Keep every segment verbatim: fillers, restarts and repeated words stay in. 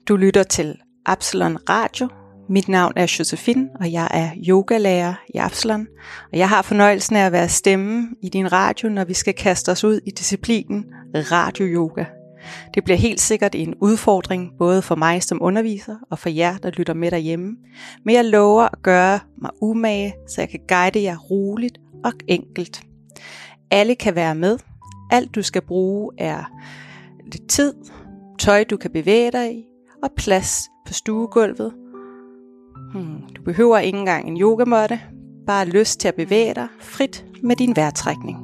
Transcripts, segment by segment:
Du lytter til Absalon Radio. Mit navn er Josefine, og jeg er yogalærer i Absalon. Og jeg har fornøjelsen af at være stemme i din radio, når vi skal kaste os ud i disciplinen radio-yoga. Det bliver helt sikkert en udfordring, både for mig som underviser og for jer, der lytter med derhjemme. Men jeg lover at gøre mig umage, så jeg kan guide jer roligt og enkelt. Alle kan være med. Alt du skal bruge er lidt tid, tøj du kan bevæge dig i, og plads på stuegulvet. Hmm, du behøver ikke engang en yogamåtte, bare lyst til at bevæge dig frit med din vejrtrækning.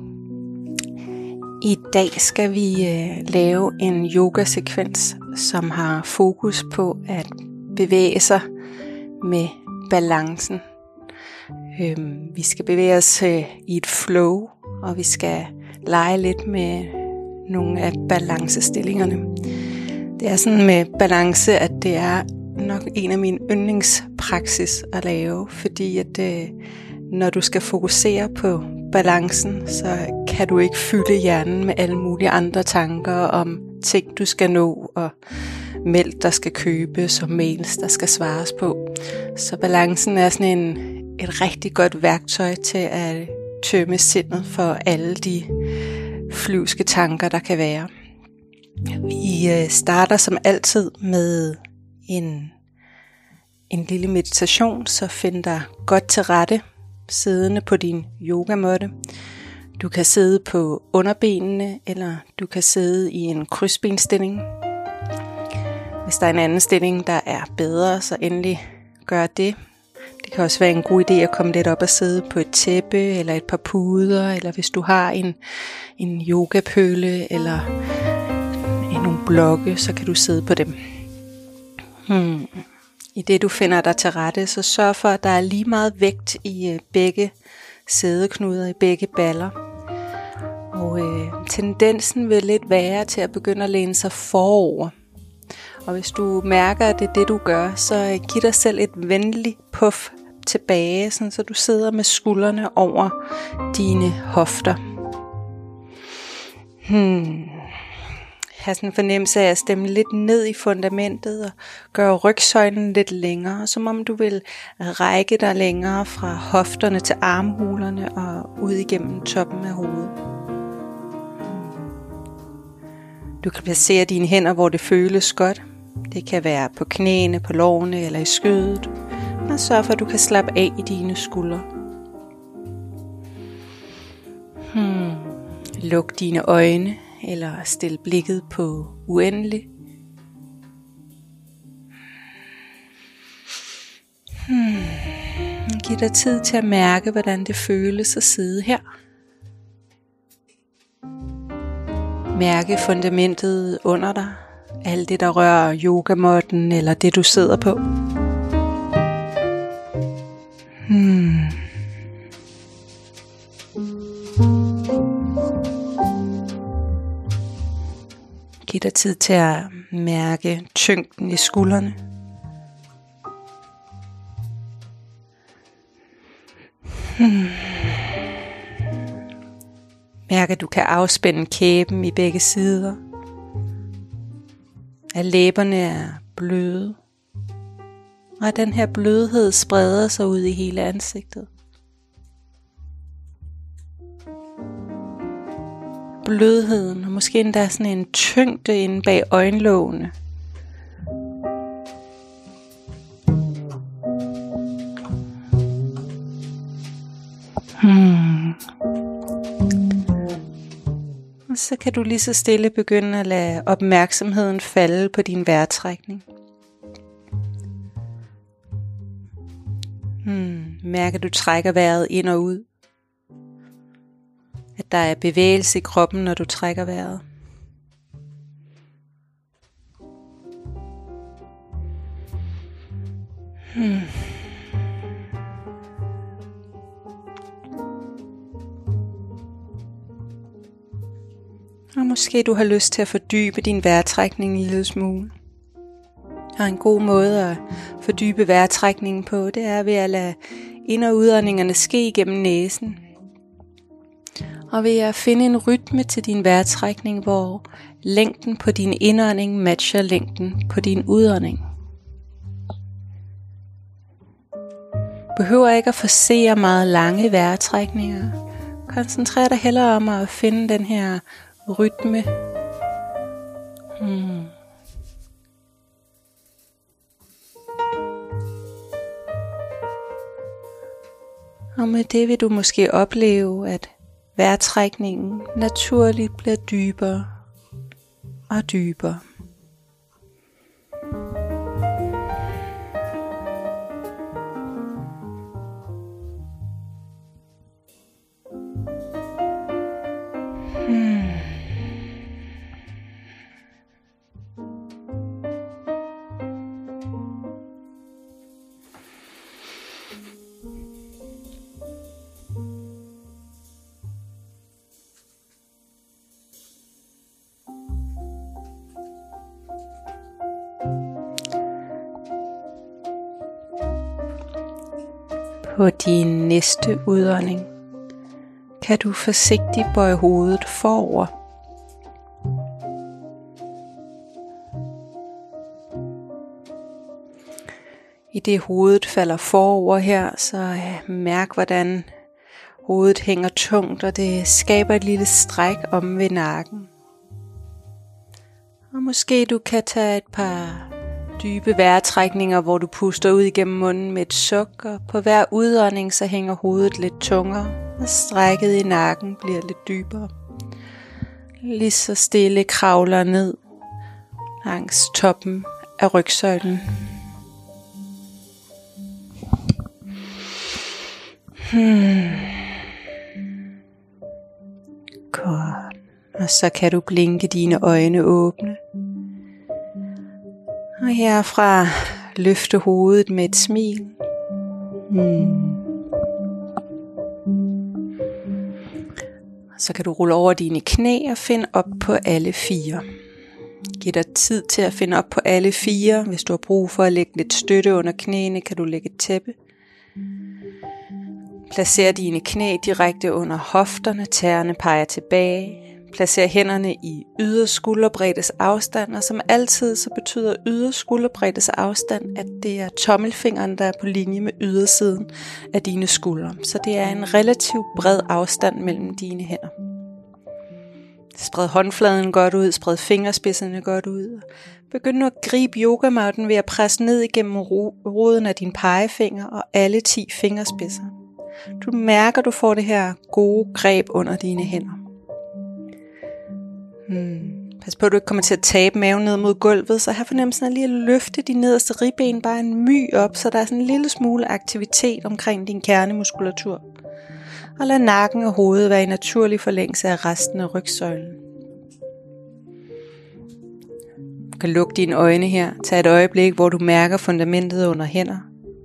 I dag skal vi øh, lave en yogasekvens, som har fokus på at bevæge sig med balancen. Øhm, vi skal bevæge os øh, i et flow, og vi skal lege lidt med nogle af balancestillingerne. Det er sådan med balance, at det er nok en af mine yndlingspraksis at lave, fordi at øh, når du skal fokusere på balancen, så kan du ikke fylde hjernen med alle mulige andre tanker om ting, du skal nå, og mælk, der skal købes, og mails, der skal svares på. Så balancen er sådan en, et rigtig godt værktøj til at tømme sindet for alle de flyvske tanker, der kan være. Vi starter som altid med en, en lille meditation, så find dig godt til rette, siddende på din yogamåtte. Du kan sidde på underbenene, eller du kan sidde i en krydsbenstilling. Hvis der er en anden stilling, der er bedre, så endelig gør det. Det kan også være en god idé at komme lidt op og sidde på et tæppe, eller et par puder, eller hvis du har en, en yogapølle, eller nogle blokke, så kan du sidde på dem. Hmm. I det du finder dig til rette, så sørg for, at der er lige meget vægt i begge sædeknuder, i begge baller. Og øh, tendensen vil lidt være til at begynde at læne sig forover. Og hvis du mærker, at det er det du gør, så giv dig selv et venligt puff tilbage, sådan så du sidder med skuldrene over dine hofter. Hmm. Have sådan en fornemmelse af at stemme lidt ned i fundamentet og gøre rygsøjlen lidt længere, som om du vil række dig længere fra hofterne til armhulerne og ud igennem toppen af hovedet. Du kan placere dine hænder, hvor det føles godt. Det kan være på knæene, på lårene eller i skødet. Og sørg for, at du kan slappe af i dine skuldre. Hmm. Luk dine øjne eller stil blikket på uendelig. Hmm. Giv dig tid til at mærke, hvordan det føles at sidde her. Mærke fundamentet under dig. Alt det, der rører yogamåtten eller det, du sidder på. Hmm. Giv dig tid til at mærke tyngden i skuldrene. Hmm. Mærk, at du kan afspænde kæben i begge sider. At læberne er bløde. Og at den her blødhed spreder sig ud i hele ansigtet. Blødheden, og måske endda sådan en tyngde inde bag øjenlågene. Hmm. Og så kan du lige så stille begynde at lade opmærksomheden falde på din vejrtrækning. Hmm. Mærk, at du trækker vejret ind og ud. At der er bevægelse i kroppen, når du trækker vejret. Hmm. Og måske du har lyst til at fordybe din vejrtrækning en lille smule. Og en god måde at fordybe vejrtrækningen på, det er ved at lade ind- og udåndingerne ske igennem næsen. Og ved at finde en rytme til din vejrtrækning, hvor længden på din indånding matcher længden på din udånding. Behøver ikke at forsere meget lange vejrtrækninger. Koncentrer dig hellere om at finde den her rytme. Hmm. Og med det vil du måske opleve, at vejrtrækningen naturligt bliver dybere og dybere. Hmm. På din næste udånding kan du forsigtigt bøje hovedet forover. I det hovedet falder forover her, så mærk hvordan hovedet hænger tungt, og det skaber et lille stræk om ved nakken. Og måske du kan tage et par dybe vejrtrækninger, hvor du puster ud igennem munden med et suk, og på hver udånding så hænger hovedet lidt tungere, og strækket i nakken bliver lidt dybere. Lige så stille kravler ned langs toppen af rygsøjlen. Hmm. Godt. Og så kan du blinke dine øjne åbne. Og herfra løfte hovedet med et smil. Hmm. Så kan du rulle over dine knæ og finde op på alle fire. Giv dig tid til at finde op på alle fire. Hvis du har brug for at lægge lidt støtte under knæene, kan du lægge et tæppe. Placer dine knæ direkte under hofterne, tæerne peger tilbage. Placer hænderne i ydre skulderbreddes afstand, og som altid så betyder ydre skulderbreddes afstand, at det er tommelfingeren, der er på linje med ydersiden af dine skuldre. Så det er en relativt bred afstand mellem dine hænder. Spred håndfladen godt ud, spred fingerspidserne godt ud. Begynd nu at gribe yogamatten ved at presse ned igennem roden af din pegefinger og alle ti fingerspidser. Du mærker, du får det her gode greb under dine hænder. Hmm. Pas på, at du ikke kommer til at tabe maven ned mod gulvet, så have fornemmelsen af lige at løfte de nederste ribben bare en my op, så der er sådan en lille smule aktivitet omkring din kernemuskulatur. Og lad nakken og hovedet være i naturlig forlængelse af resten af rygsøjlen. Du kan lukke dine øjne her. Tag et øjeblik, hvor du mærker fundamentet under hænder,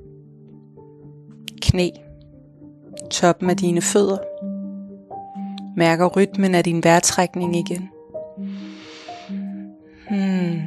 knæ, toppen af dine fødder. Mærker rytmen af din vejrtrækning igen. Hmm.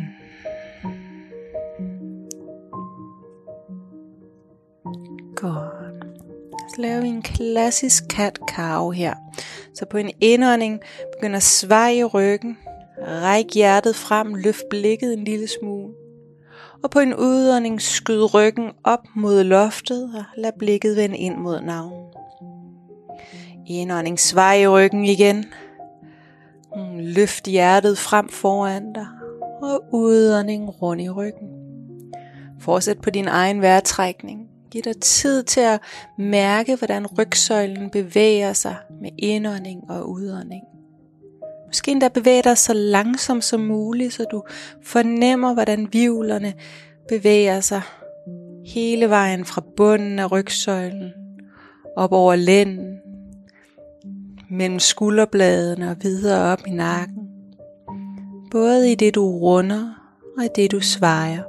Godt. Så laver vi en klassisk cat-cow her. Så på en indånding begynder at svaje ryggen. Ræk hjertet frem, løft blikket en lille smule. Og på en udånding skyd ryggen op mod loftet og lad blikket vende ind mod navlen. Indånding, svaj i ryggen igen. Løft hjertet frem foran dig. Og udånding rundt i ryggen. Fortsæt på din egen vejrtrækning. Giv dig tid til at mærke, hvordan rygsøjlen bevæger sig med indånding og udånding. Måske endda bevæge dig så langsomt som muligt, så du fornemmer, hvordan hvirvlerne bevæger sig hele vejen fra bunden af rygsøjlen, op over lænden, mellem skulderbladene og videre op i nakken. Både i det du runder og i det du svejer.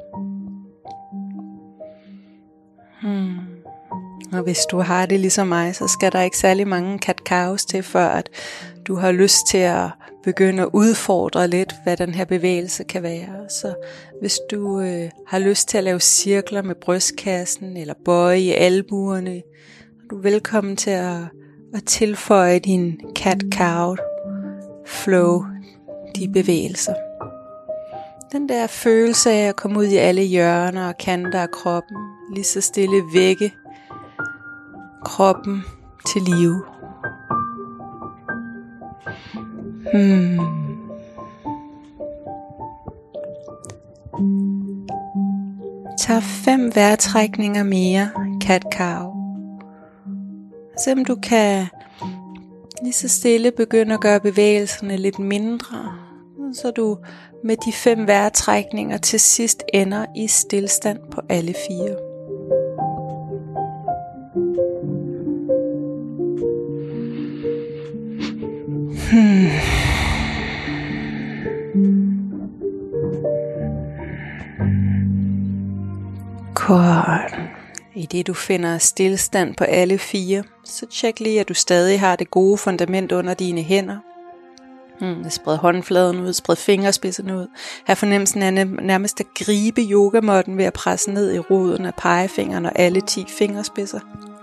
Hmm. Og hvis du har det ligesom mig, så skal der ikke særlig mange cat-cows til, før at du har lyst til at begynde at udfordre lidt, hvad den her bevægelse kan være. Så hvis du øh, har lyst til at lave cirkler med brystkassen, eller bøje i albuerne, er du velkommen til at, og tilføje din cat-cow flow, de bevægelser. Den der følelse af at komme ud i alle hjørner og kanter af kroppen, lige så stille vække kroppen til live. Hmm. Tag fem vejrtrækninger mere, cat-cow. Se om du kan lige så stille begynde at gøre bevægelserne lidt mindre, så du med de fem vejrtrækninger til sidst ender i stilstand på alle fire. Hmm. Godt. I det du finder stillestand på alle fire, så tjek lige at du stadig har det gode fundament under dine hænder. Hmm, spred håndfladen ud, spred fingerspidserne ud. Her fornemmelsen af nærmest at gribe yogamåtten ved at presse ned i roden af pegefingeren og alle ti fingerspidser.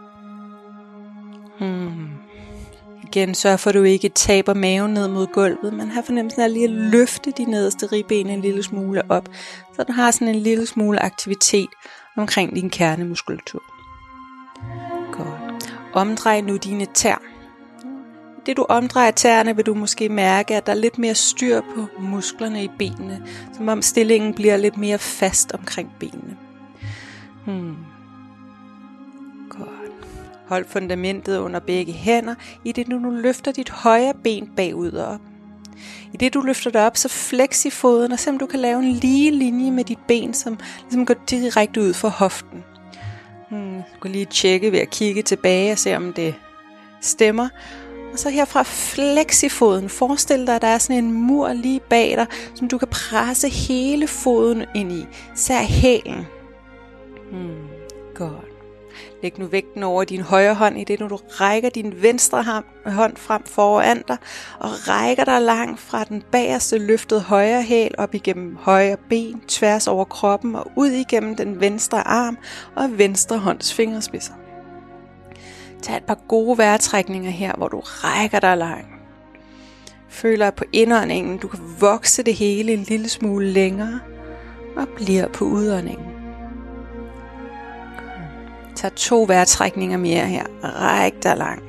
Hmm. Igen sørg for at du ikke taber maven ned mod gulvet, men her fornemmelsen af lige at løfte de nederste ribben en lille smule op, så du har sådan en lille smule aktivitet omkring din kernemuskulatur. Godt. Omdrej nu dine tær. Det du omdrejer tæerne, vil du måske mærke, at der er lidt mere styr på musklerne i benene, som om stillingen bliver lidt mere fast omkring benene. Hmm. Godt. Hold fundamentet under begge hænder, i det du nu løfter dit højre ben bagud og op. I det du løfter det op, så flex i foden, og se om du kan lave en lige linje med dit ben, som ligesom går direkte ud for hoften. Hmm. Du kan lige tjekke ved at kigge tilbage og se om det stemmer. Og så herfra flex i foden. Forestil dig, at der er sådan en mur lige bag dig, som du kan presse hele foden ind i. Især hælen. Hmm, godt. Læg nu vægten over din højre hånd, i det når du rækker din venstre hånd frem foran dig, og rækker dig langt fra den bagerste løftede højre hæl op igennem højre ben, tværs over kroppen og ud igennem den venstre arm og venstre hånds fingerspidser. Tag et par gode vejrtrækninger her, hvor du rækker dig langt. Føler på indåndingen, du kan vokse det hele en lille smule længere og bliver på udåndingen. Tag to vejrtrækninger mere her. Ræk dig langt.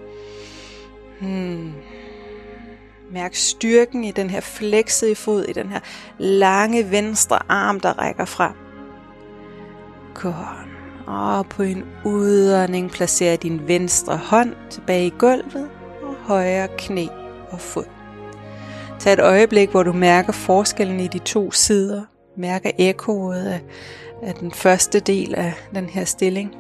Hmm. Mærk styrken i den her flexede fod, i den her lange venstre arm, der rækker frem. Godt. Og på en udånding placerer din venstre hånd tilbage i gulvet og højre knæ og fod. Tag et øjeblik, hvor du mærker forskellen i de to sider. Mærker ekkoet af, af den første del af den her stilling.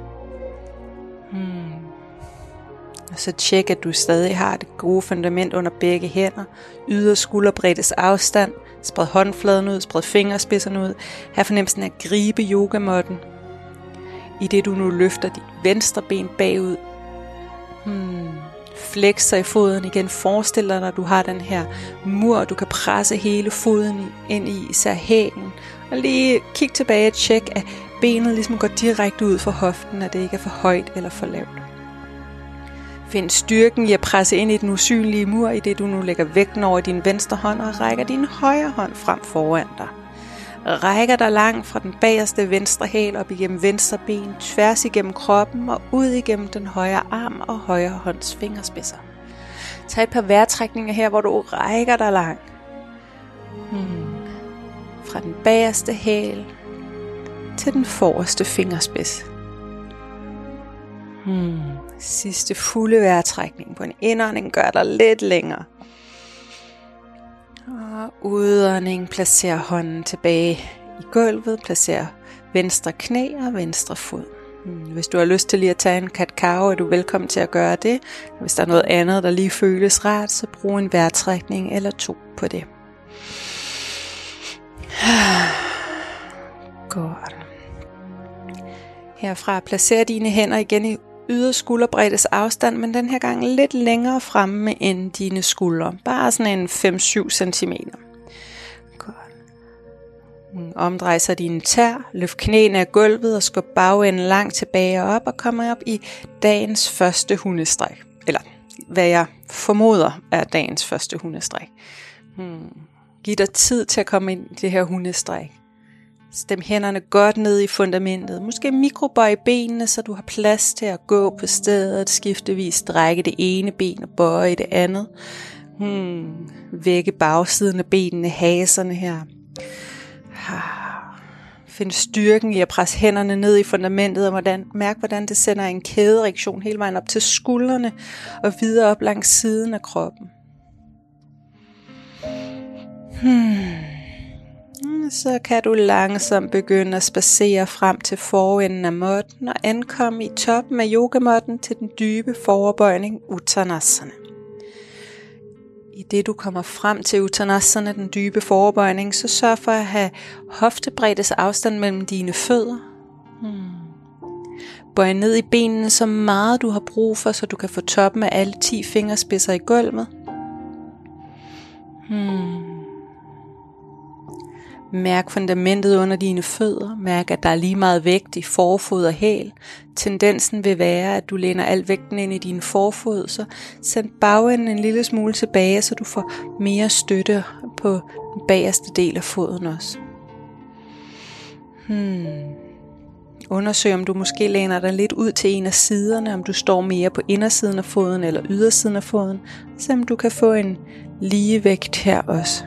Hmm. Og så tjek, at du stadig har det gode fundament under begge hænder. Yder skulderbreddes afstand. Spred håndfladen ud, spred fingerspidserne ud. Her fornemmelsen af at gribe yogamåtten. I det du nu løfter dit venstre ben bagud. Hmm. Flexer i foden igen. Forestil dig, at du har den her mur, du kan presse hele foden ind i, især hælen. Og lige kig tilbage og tjek, at benet ligesom går direkte ud for hoften, at det ikke er for højt eller for lavt. Find styrken i at presse ind i den usynlige mur, i det du nu lægger vægten over din venstre hånd og rækker din højre hånd frem foran dig. Rækker dig langt fra den bagerste venstre hæl op igennem venstre ben, tværs igennem kroppen og ud igennem den højre arm og højre hånds fingerspidser. Tag et par vejrtrækninger her, hvor du rækker dig langt. Hmm. Fra den bagerste hæl til den forreste fingerspids. Hmm. Sidste fulde vejrtrækning på en indånding gør dig lidt længere. Og udånding, placer hånden tilbage i gulvet, placer venstre knæ og venstre fod. Hvis du har lyst til lige at tage en cat-cow, er du velkommen til at gøre det. Hvis der er noget andet, der lige føles rart, så brug en vejrtrækning eller to på det. Godt. Herfra placer dine hænder igen i yder skulderbreddes afstand, men den her gang lidt længere fremme end dine skuldre. Bare sådan en fem til syv centimeter. Godt. Omdrej så dine tær, løft knæene af gulvet og skub bagenden langt tilbage og op og kommer op i dagens første hundestræk. eller hvad jeg formoder er dagens første hundestræk. Hmm. Giv dig tid til at komme ind i det her hundestræk. Stem hænderne godt ned i fundamentet. Måske mikrobøj benene, så du har plads til at gå på stedet, skiftevis strække det ene ben og bøje det andet. Hmm. Vække bagsiden af benene, haserne her. Find styrken i at presse hænderne ned i fundamentet, og hvordan, mærk hvordan det sender en kædereaktion hele vejen op til skuldrene og videre op langs siden af kroppen. Hmm. Så kan du langsomt begynde at spacere frem til forenden af måtten og ankomme i toppen af yogamåtten til den dybe foroverbøjning Uttanasana. I det du kommer frem til Uttanasana, den dybe foroverbøjning, så sørg for at have hoftebreddes afstand mellem dine fødder. Hmm. Bøj ned i benene så meget du har brug for, så du kan få toppen af alle ti fingerspidser i gulvet. Hmm. Mærk fundamentet under dine fødder. Mærk, at der er lige meget vægt i forfod og hæl. Tendensen vil være, at du læner al vægten ind i din forfod, så send bagenden en lille smule tilbage, så du får mere støtte på den bagerste del af foden også. Hmm. Undersøg, om du måske læner dig lidt ud til en af siderne, om du står mere på indersiden af foden eller ydersiden af foden, så om du kan få en ligevægt her også.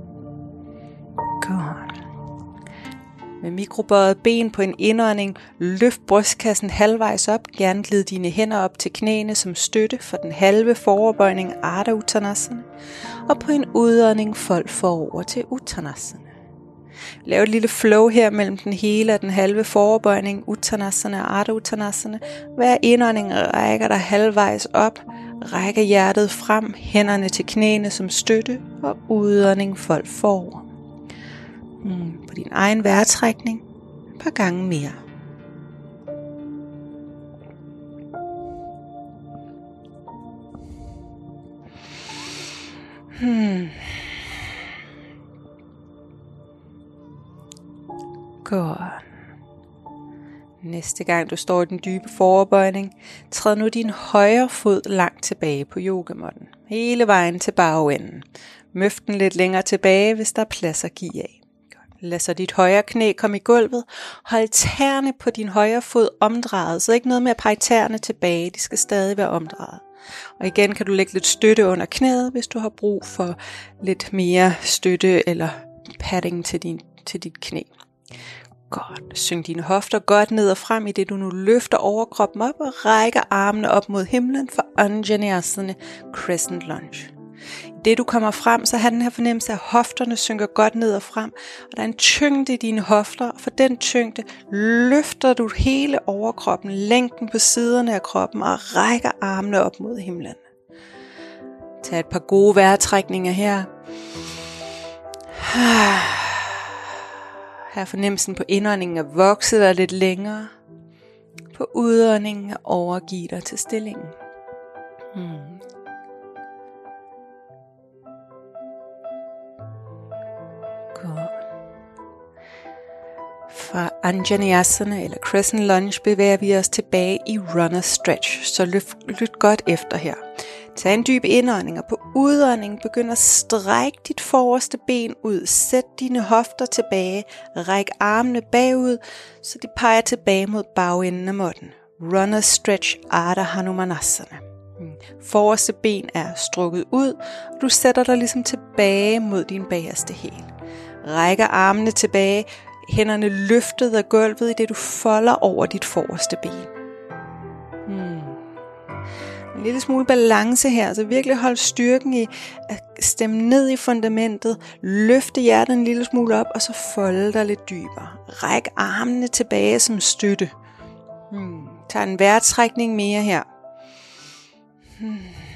Godt. Med mikrobøjet ben på en indånding, løft brystkassen halvvejs op, gerne glid dine hænder op til knæene som støtte for den halve foroverbøjning Ardha Uttanasana, og på en udånding fold forover til Uttanasana. Lav et lille flow her mellem den hele og den halve foroverbøjning Uttanasana og Ardha Uttanasana. Hver indånding rækker dig halvvejs op, rækker hjertet frem, hænderne til knæene som støtte, og udånding fold forover. Mm, på din egen vejrtrækning et par gange mere. Hmm. Godt. Næste gang du står i den dybe foroverbøjning, træd nu din højre fod langt tilbage på yogamåtten. Hele vejen til bagenden. Møft den lidt længere tilbage, hvis der er plads at give af. Lad så dit højre knæ komme i gulvet. Hold tæerne på din højre fod omdrejet, så ikke noget med at pege tæerne tilbage. De skal stadig være omdrejet. Og igen kan du lægge lidt støtte under knæet, hvis du har brug for lidt mere støtte eller padding til, din, til dit knæ. Godt. Syng dine hofter godt ned og frem, i det du nu løfter overkroppen op og rækker armene op mod himlen for Anjaneyasana Crescent Lunge. I det du kommer frem, så har den her fornemmelse af, at hofterne synker godt ned og frem, og der er en tyngde i dine hofter, og for den tyngde løfter du hele overkroppen, længden på siderne af kroppen og rækker armene op mod himlen. Tag et par gode vejrtrækninger her. Her er fornemmelsen på indåndingen at vokse dig lidt længere. På udåndingen at overgive dig til stillingen. Hmm. Godt. Fra Anjaneyasana eller Crescent Lunge bevæger vi os tilbage i Runner Stretch, så lyt, lyt godt efter her. Tag en dyb indånding, og på udåndingen begynd at strække dit forreste ben ud. Sæt dine hofter tilbage, ræk armene bagud, så de peger tilbage mod bagenden af måtten. Runner Stretch Ardha Hanumanasana. Forreste ben er strukket ud, og du sætter dig ligesom tilbage mod din bagerste hæl. Rækker armene tilbage, hænderne løftet af gulvet, i det du folder over dit forreste ben. Hmm. En lille smule balance her, så virkelig hold styrken i at stemme ned i fundamentet, løfte hjertet en lille smule op, og så folde dig lidt dybere. Ræk armene tilbage som støtte. Hmm. Tag en vejrtrækning mere her. Hmm.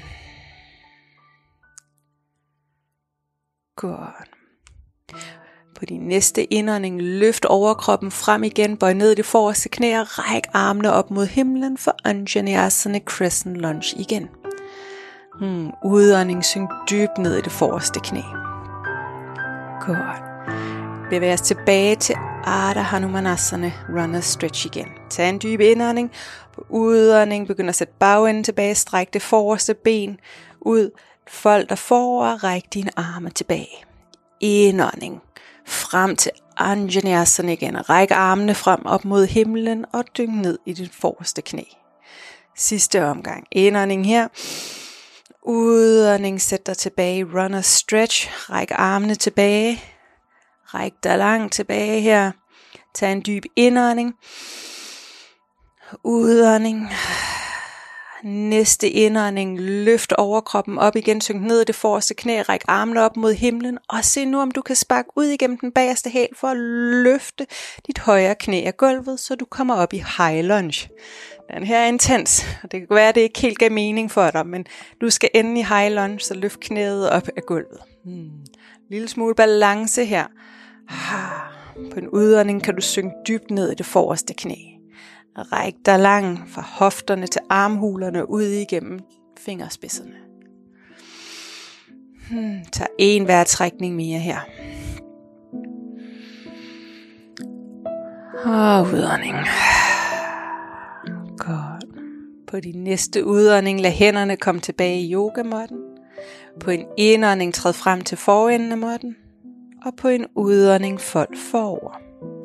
Godt. På din næste indånding, løft overkroppen frem igen, bøj ned i det forreste knæ og ræk armene op mod himlen for Anjaneyasana Crescent Lunge igen. Hmm, udånding, synk dybt ned i det forreste knæ. Godt. Bevæg os tilbage til Ardha Hanumanasana, Runner Stretch igen. Tag en dyb indånding. På udånding begynd at sætte bagenden tilbage. Stræk det forreste ben ud. Fold dig forover. Ræk dine arme tilbage. Indånding. Frem til Anjaneyasana igen. Ræk armene frem op mod himlen og dyk ned i dit forreste knæ. Sidste omgang. Indånding her. Udånding. Sæt dig tilbage. Runner Stretch. Ræk armene tilbage. Ræk dig langt tilbage her. Tag en dyb indånding. Udånding. Næste indånding. Løft overkroppen op igen. Synk ned i det forreste knæ. Ræk armene op mod himlen. Og se nu, om du kan sparke ud igennem den bagerste hæl for at løfte dit højre knæ af gulvet, så du kommer op i high lunge. Den her er intens. Og det kan være, at det ikke helt gav mening for dig, men du skal ende i high lunge, så løft knæet op af gulvet. Hmm. Lille smule balance her. På en udånding kan du synke dybt ned i det forreste knæ. Ræk dig langt fra hofterne til armhulerne ud igennem fingerspidserne. Hmm, tag en vejrtrækning mere her. Og udånding. Godt. På din næste udånding lad hænderne komme tilbage i yogamåtten. På en indånding træd frem til forenden af måtten. Og på en udånding fold forover.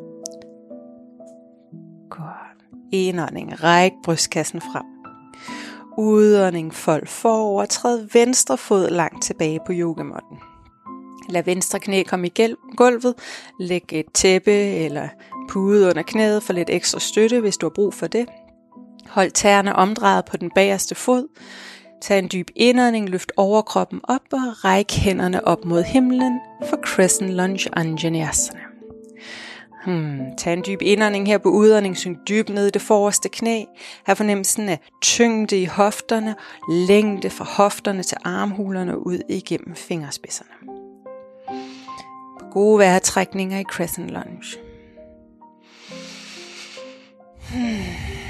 Godt. Indånding. Ræk brystkassen frem. Udånding. Fold forover. Træd venstre fod langt tilbage på yogamåtten. Lad venstre knæ komme i gulvet. Læg et tæppe eller pude under knæet for lidt ekstra støtte, hvis du har brug for det. Hold tæerne omdrejet på den bagerste fod. Tag en dyb indånding, løft overkroppen op og ræk hænderne op mod himlen for Crescent Lunge Anjaneyasana. Hmm, tag en dyb indånding her på udånding, synk dybt ned i det forreste knæ. Her fornemmelsen af tyngde i hofterne, længde fra hofterne til armhulerne ud igennem fingerspidserne. Gode vejrtrækninger i Crescent Lunge. Hmm.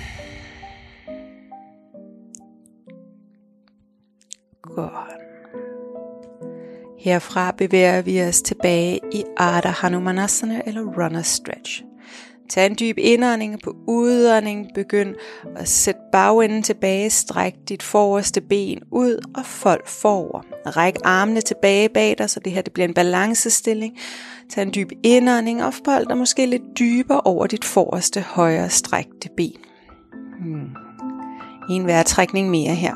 Godt. Herfra bevæger vi os tilbage i Ardha Hanumanasana eller Runner Stretch. Tag en dyb indånding, på udånding begynd at sætte bagenden tilbage, stræk dit forreste ben ud og fold forover. Ræk armene tilbage bag dig, så det her det bliver en balancestilling. Tag en dyb indånding og fold dig måske lidt dybere over dit forreste højre strækte ben. Hmm. En vejrtrækning mere her.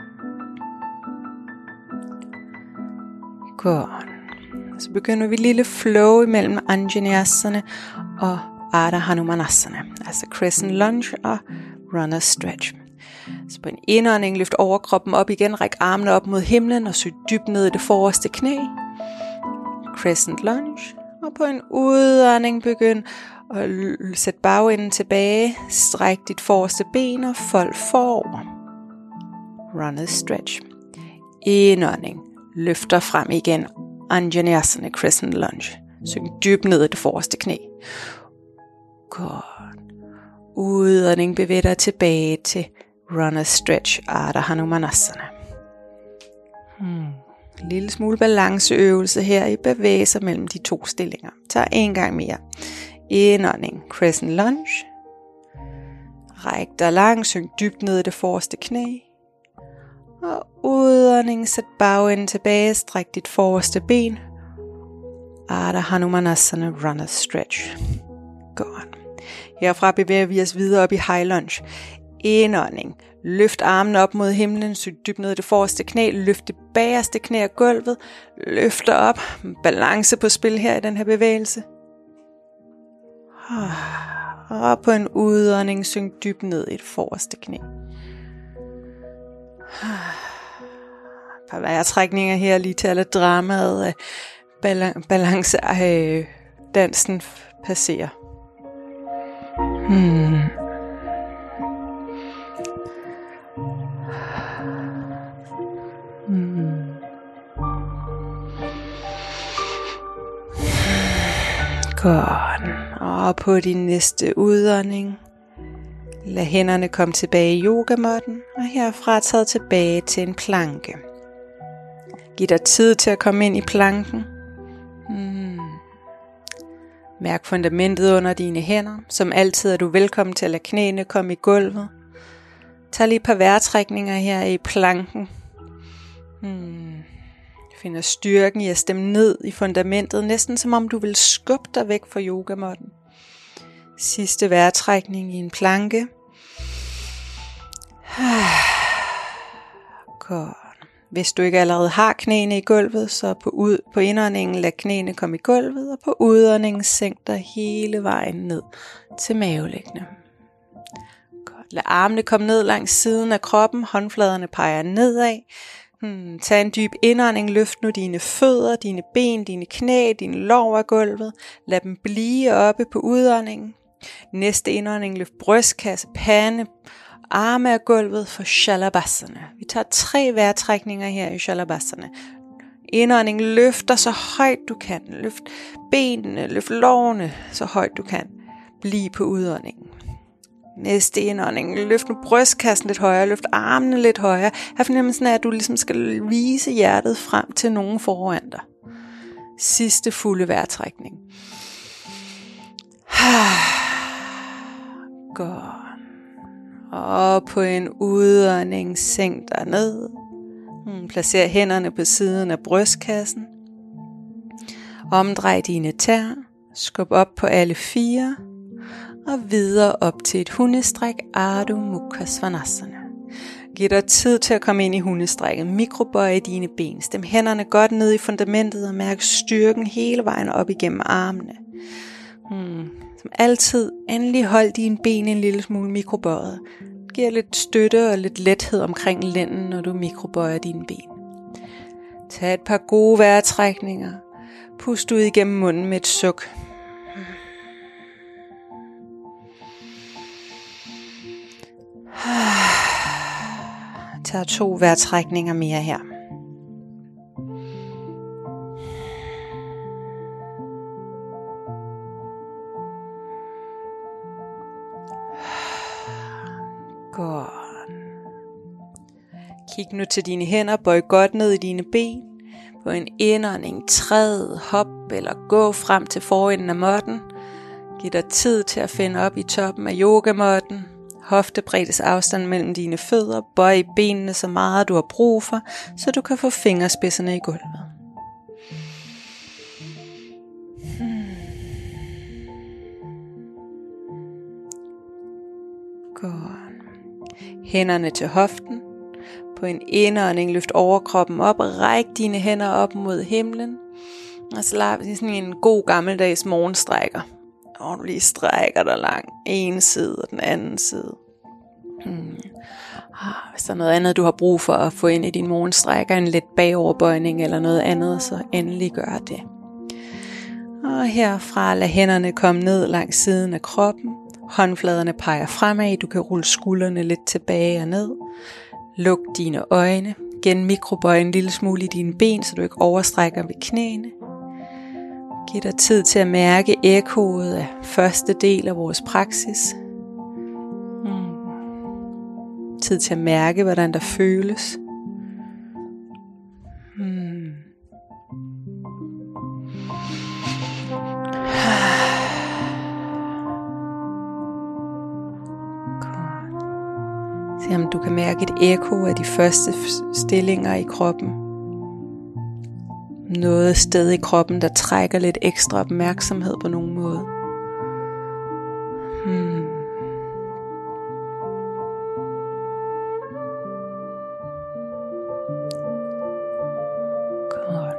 Godt. Så begynder vi lille flow imellem Anjaneyasana og Ardha Hanumanasana, altså Crescent Lunge og Runner Stretch. Så på en indånding løft overkroppen op igen, ræk armene op mod himlen og søg dybt ned i det forreste knæ. Crescent Lunge. Og på en udånding begynd at sætte bagenden tilbage, stræk dit forreste ben og fold forover. Runner Stretch. Indånding. Løfter frem igen. Anjaneyasana, Crescent Lunge. Synk dybt ned i det forreste knæ. Godt. Udånding bevæger dig tilbage til Runner Stretch, Ardha Hanumanasana. Hmm. En lille smule balanceøvelse her i bevæge sig mellem de to stillinger. Tag en gang mere. Indånding, Crescent Lunge. Ræk dig langt, synk dybt ned i det forreste knæ. Og udånding, sæt bagenden tilbage, stræk dit forreste ben. Ardha Hanumanasana, Runner Stretch. Godt. Herfra bevæger vi os videre op i High Lunge. Indånding. Løft armene op mod himlen, syg dybt ned i det forreste knæ. Løft det bagerste knæ af gulvet. Løft dig op. Balance på spil her i den her bevægelse. Og på en udånding, synk dybt ned i det forreste knæ. Et par vejrtrækninger her lige til at lade dramaet af balance af dansen passere. Hmm. Hmm. Godt. Og på din næste udånding, lad hænderne komme tilbage i yogamåtten, og herfra træd tilbage til en planke. Giv dig tid til at komme ind i planken. Hmm. Mærk fundamentet under dine hænder. Som altid er du velkommen til at lade knæene komme i gulvet. Tag lige et par vejrtrækninger her i planken. Hmm. Finder styrken i at stemme ned i fundamentet, næsten som om du vil skubbe dig væk fra yogamåtten. Sidste vejrtrækning i en planke. Godt. Hvis du ikke allerede har knæene i gulvet, så på, ud, på indåndingen lad knæene komme i gulvet, og på udåndingen sænk dig hele vejen ned til mavelæggene. Godt. Lad armene komme ned langs siden af kroppen, håndfladerne peger nedad. Hmm, tag en dyb indånding, løft nu dine fødder, dine ben, dine knæ, dine lår af gulvet. Lad dem blive oppe på udåndingen. Næste indånding, løft brystkasse, pande, arme af gulvet for Shalabhasana. Vi tager tre vejrtrækninger her i Shalabhasana. Indånding, løfter så højt du kan. Løft benene, løft lårene så højt du kan. Bliv på udåndingen. Næste indånding, løft nu brystkassen lidt højere, løft armene lidt højere. Her fornemmelsen af, at du ligesom skal vise hjertet frem til nogen foran dig. Sidste fulde vejrtrækning. Godt. Og på en udånding, sænk dig ned. Placer hænderne på siden af brystkassen. Omdrej dine tæer. Skub op på alle fire. Og videre op til et hundestræk, Ardha Mukha Svanasana. Giv dig tid til at komme ind i hundestrækket. Mikrobøje dine ben. Stem hænderne godt ned i fundamentet og mærk styrken hele vejen op igennem armene. Hmm. Som altid, endelig hold dine ben en lille smule mikrobøjet. Giv lidt støtte og lidt lethed omkring lænden, når du mikrobøjer dine ben. Tag et par gode vejrtrækninger. Pust ud igennem munden med et suk. Tag to vejrtrækninger mere her. Godt. Kig nu til dine hænder, bøj godt ned i dine ben. På en indånding, træd, hop eller gå frem til forenden af måtten. Giv dig tid til at finde op i toppen af yogamåtten. Hoftebreddes afstand mellem dine fødder, bøj benene så meget du har brug for, så du kan få fingerspidserne i gulvet. Hmm. Godt. Hænderne til hoften. På en indånding løft overkroppen op og ræk dine hænder op mod himlen. Og så lader vi sådan en god gammeldags morgenstrækker. Og du lige strækker dig lang en side og den anden side. Hmm. Hvis der er noget andet du har brug for at få ind i din morgenstrækker, en let bagoverbøjning eller noget andet, så endelig gør det. Og herfra lad hænderne komme ned langs siden af kroppen. Håndfladerne peger fremad, du kan rulle skuldrene lidt tilbage og ned. Luk dine øjne. Gen mikrobøj en lille smule i dine ben, så du ikke overstrækker ved knæene. Giv dig tid til at mærke ekkoet af første del af vores praksis. Hmm. Tid til at mærke, hvordan der føles. Hmm. Se om du kan mærke et ekko af de første stillinger i kroppen. Noget sted i kroppen, der trækker lidt ekstra opmærksomhed på nogen måde. Hmm. Godt.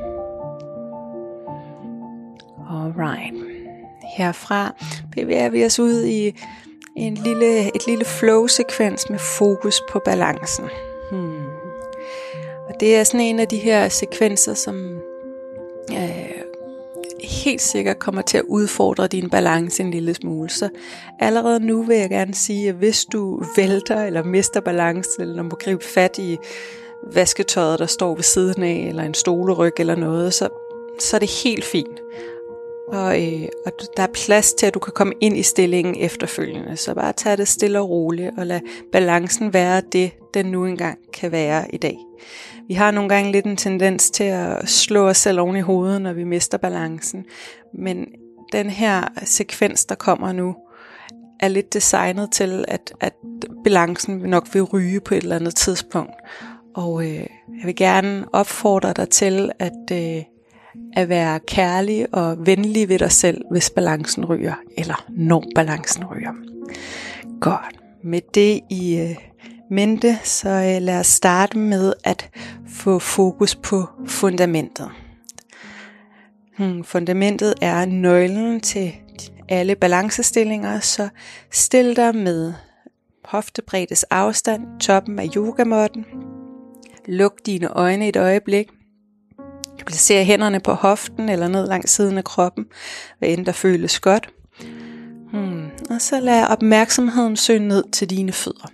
Alright. Herfra bevæger vi os ud i en lille, et lille flow-sekvens med fokus på balancen. Hmm. Og det er sådan en af de her sekvenser, som øh, helt sikkert kommer til at udfordre din balance en lille smule. Så allerede nu vil jeg gerne sige, at hvis du vælter eller mister balancen, eller må gribe fat i vasketøjet, der står ved siden af, eller en stoleryg eller noget, så, så er det helt fint. Og, øh, og der er plads til, at du kan komme ind i stillingen efterfølgende. Så bare tag det stille og roligt, og lad balancen være det, den nu engang kan være i dag. Vi har nogle gange lidt en tendens til at slå os selv oven i hovedet, når vi mister balancen. Men den her sekvens, der kommer nu, er lidt designet til, at, at balancen nok vil ryge på et eller andet tidspunkt. Og øh, jeg vil gerne opfordre dig til at, øh, at være kærlig og venlig ved dig selv, hvis balancen ryger, eller når balancen ryger. Godt. Med det i øh, mente, så øh, lad os starte med at få fokus på fundamentet. Hmm, fundamentet er nøglen til alle balancestillinger, så stil dig med hoftebreddes afstand, toppen af yogamåtten. Luk dine øjne et øjeblik. Du placerer hænderne på hoften eller ned langs siden af kroppen, hvad end der føles godt. Hmm. Og så lad opmærksomheden søge ned til dine fødder.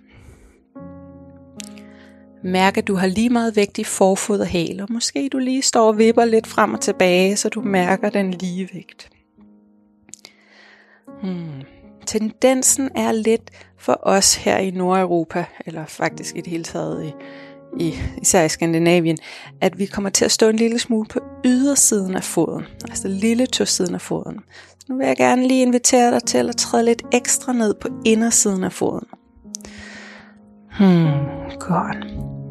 Mærk, at du har lige meget vægt i forfod og hæl, og måske du lige står og vipper lidt frem og tilbage, så du mærker den lige vægt. Hmm. Tendensen er lidt for os her i Nordeuropa, eller faktisk i det hele taget i, i, især i Skandinavien, at vi kommer til at stå en lille smule på ydersiden af foden, altså lille tåsiden af foden. Så nu vil jeg gerne lige invitere dig til at træde lidt ekstra ned på indersiden af foden. Hmm, godt.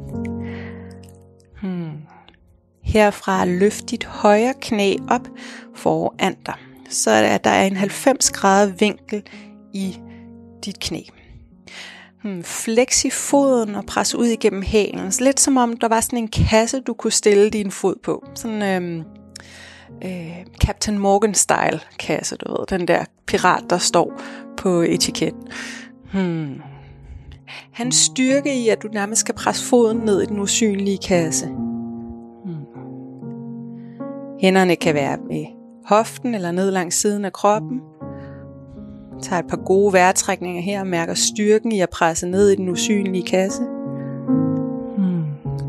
Hmm. Herfra løft dit højre knæ op foran dig, så er der en halvfems grader vinkel i dit knæ. Hmm. Flex i foden og pres ud igennem hælen, lidt som om der var sådan en kasse, du kunne stille din fod på. Sådan øhm, øh, Captain Morgan style kasse, du ved, den der pirat, der står på etiketten. Hmm. Hans styrke i, at du nærmest skal presse foden ned i den usynlige kasse. Hmm. Hænderne kan være med hoften eller ned langs siden af kroppen. Tag et par gode vejrtrækninger her og mærker styrken i at presse ned i den usynlige kasse. Hmm.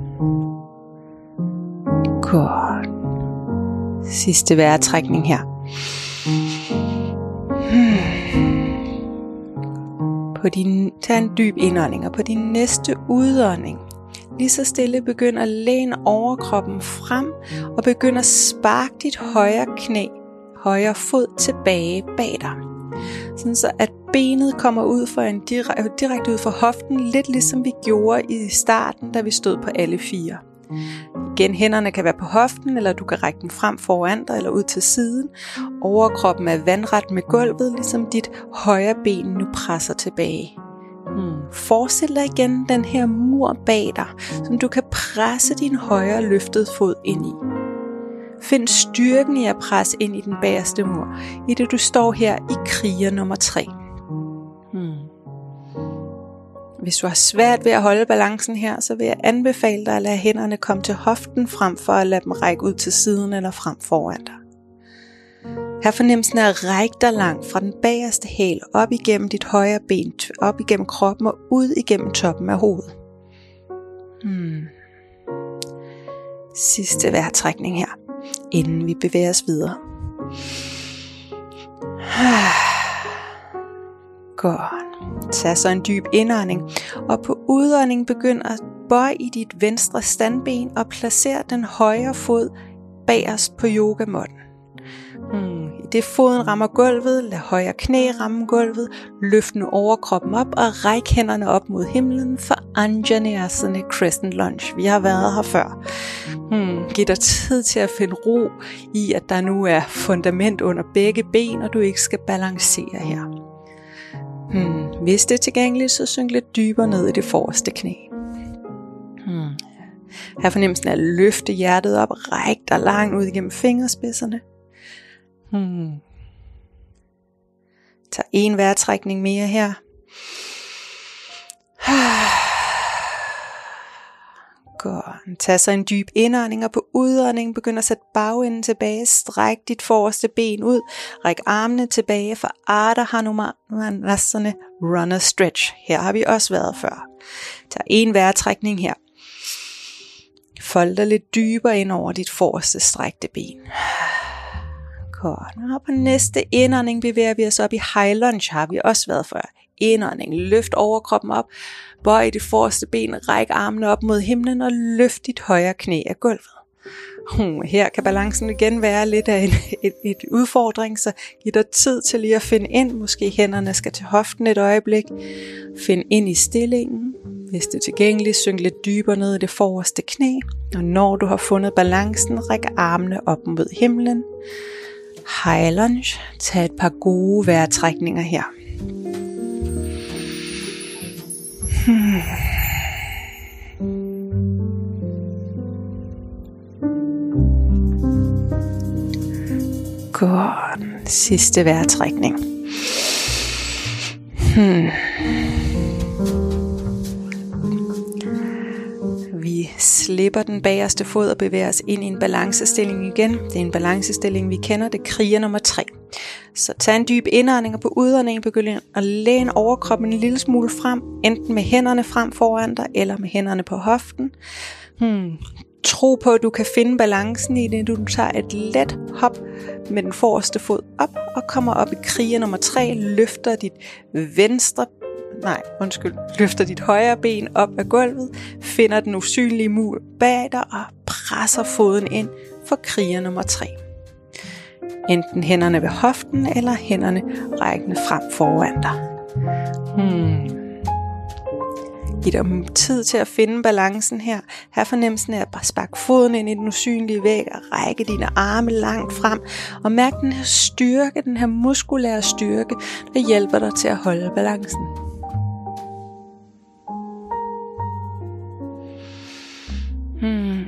Godt. Sidste vejrtrækning her. Hmm. På din, tag en dyb indånding, og på din næste udånding, lige så stille begynd at læne overkroppen frem, og begynd at sparke dit højre knæ, højre fod tilbage bag dig. Sådan så at benet kommer ud for en direkte, direkte ud fra hoften, lidt ligesom vi gjorde i starten, da vi stod på alle fire. Igen, hænderne kan være på hoften, eller du kan række dem frem foran dig, eller ud til siden. Overkroppen er vandret med gulvet, ligesom dit højre ben nu presser tilbage. Hmm. Forestil dig igen den her mur bag dig, som du kan presse din højre løftede fod ind i. Find styrken i at presse ind i den bagerste mur, i det du står her i kriger nummer tre. Hmm. Hvis du har svært ved at holde balancen her, så vil jeg anbefale dig at lade hænderne komme til hoften frem for at lade dem række ud til siden eller frem foran dig. Her fornemmelsen er at række dig langt fra den bagerste hæl op igennem dit højre ben, op igennem kroppen og ud igennem toppen af hovedet. Hmm. Sidste vejrtrækning her, inden vi bevæger os videre. Godt. Tag så en dyb indånding, og på udånding begynd at bøje i dit venstre standben og placer den højre fod bagerst på yogamåtten. Hmm. I det foden rammer gulvet, lad højre knæ ramme gulvet, løft nu overkroppen op og ræk hænderne op mod himlen for Anjaneyasana Crescent Lunge. Vi har været her før. Hmm. Giv dig tid til at finde ro i, at der nu er fundament under begge ben, og du ikke skal balancere her. Hmm. Hvis det er tilgængeligt, så synk lidt dybere ned i det forreste knæ. Hmm. Her fornemmelsen er at løfte hjertet op og række dig langt ud igennem fingerspidserne. Hmm. Tag en vejrtrækning mere her. Godt. Tag så en dyb indånding, og på udånding begynd at sætte bagenden tilbage. Stræk dit forreste ben ud. Ræk armene tilbage for Ardha Hanumanasana Runner Stretch. Her har vi også været før. Tag en vejrtrækning her. Fold dig lidt dybere ind over dit forreste strækte ben. Godt. Og på næste indånding bevæger vi os op i High Lunge. Har vi også været før. Indånding. Løft overkroppen op. Bøj dit forreste ben. Ræk armene op mod himlen og løft dit højre knæ af gulvet. Hmm, her kan balancen igen være lidt af en et, et udfordring, så giv dig tid til lige at finde ind. Måske hænderne skal til hoften et øjeblik. Find ind i stillingen. Hvis det er tilgængeligt, synk lidt dybere ned i det forreste knæ. Og når du har fundet balancen, ræk armene op mod himlen. High lunge. Tag et par gode vejrtrækninger her. Hmm. Godt. Sidste vejrtrækning. Hmm. Vi slipper den bagerste fod og bevæger os ind i en balancestilling igen. Det er en balancestilling, vi kender. Det er kriger nummer tre. Så tag en dyb indånding, og på udåndingen begynd at læne overkroppen en lille smule frem. Enten med hænderne frem foran dig, eller med hænderne på hoften. Hmm. Tro på, at du kan finde balancen i det. Du tager et let hop med den forreste fod op og kommer op i kriger nummer tre. Løfter dit venstre, nej, undskyld, løfter dit højre ben op af gulvet. Finder den usynlige mur bag dig og presser foden ind for kriger nummer tre. Enten hænderne ved hoften eller hænderne rækkende frem foran dig. Hmm. Giv dig tid til at finde balancen her. Her fornemmelsen af at bare sparke foden ind i den usynlige væg og række dine arme langt frem. Og mærk den her styrke, den her muskulære styrke, der hjælper dig til at holde balancen. Hmm.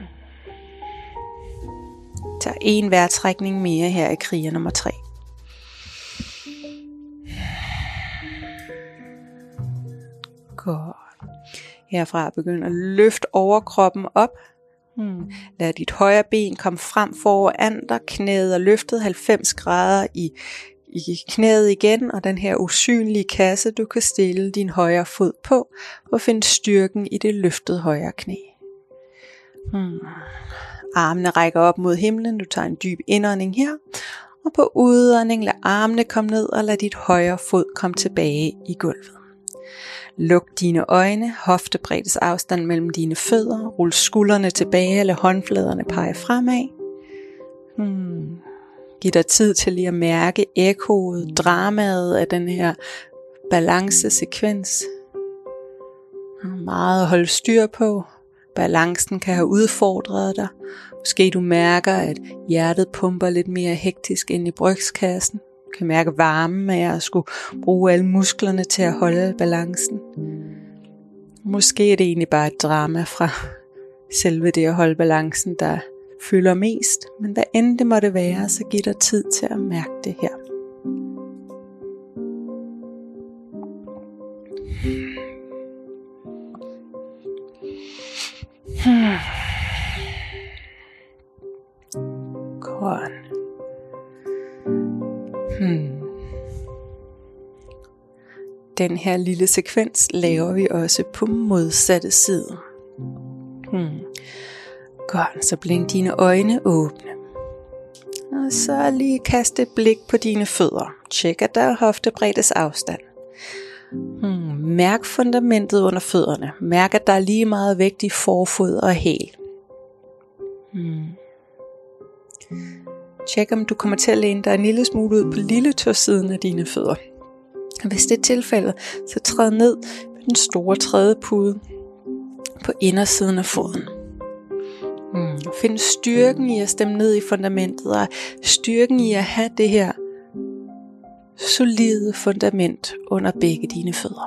Tag en vejrtrækning mere her i kriger nummer tre. Godt. Herfra begynd at løfte overkroppen op. Hmm. Lad dit højre ben komme frem foran dig. Knæet er løftet halvfems grader i, i knæet igen. Og den her usynlige kasse, du kan stille din højre fod på. Og finde styrken i det løftede højre knæ. Hmm. Armene rækker op mod himlen. Du tager en dyb indånding her. Og på udånding lad armene komme ned og lad dit højre fod komme tilbage i gulvet. Luk dine øjne, hoftebreddes afstand mellem dine fødder, rul skuldrene tilbage eller håndfladerne pege fremad. Hmm. Giv dig tid til lige at mærke ekkoet, dramaet af den her balancesekvens. Meget at holde styr på. Balancen kan have udfordret dig. Måske du mærker, at hjertet pumper lidt mere hektisk ind i brystkassen. Du kan mærke varmen af at skulle bruge alle musklerne til at holde balancen. Måske er det egentlig bare et drama fra selve det at holde balancen, der fylder mest. Men hvad end det måtte være, så giv dig tid til at mærke det her. Hmm. Godt. Hmm. Den her lille sekvens laver vi også på modsatte side. Hmm. Godt, så blink dine øjne åbne. Og så lige kaste et blik på dine fødder. Tjek, at der er hoftebreddes afstand. Hmm. Mærk fundamentet under fødderne. Mærk, at der er lige meget vægt i forfod og hæl. Hmm. Tjek, om du kommer til at læne dig en lille smule ud på lille tåsiden af dine fødder. Og hvis det er tilfældet, så træd ned med den store trædepude på indersiden af foden. Hmm. Find styrken i at stemme ned i fundamentet, og styrken i at have det her solide fundament under begge dine fødder.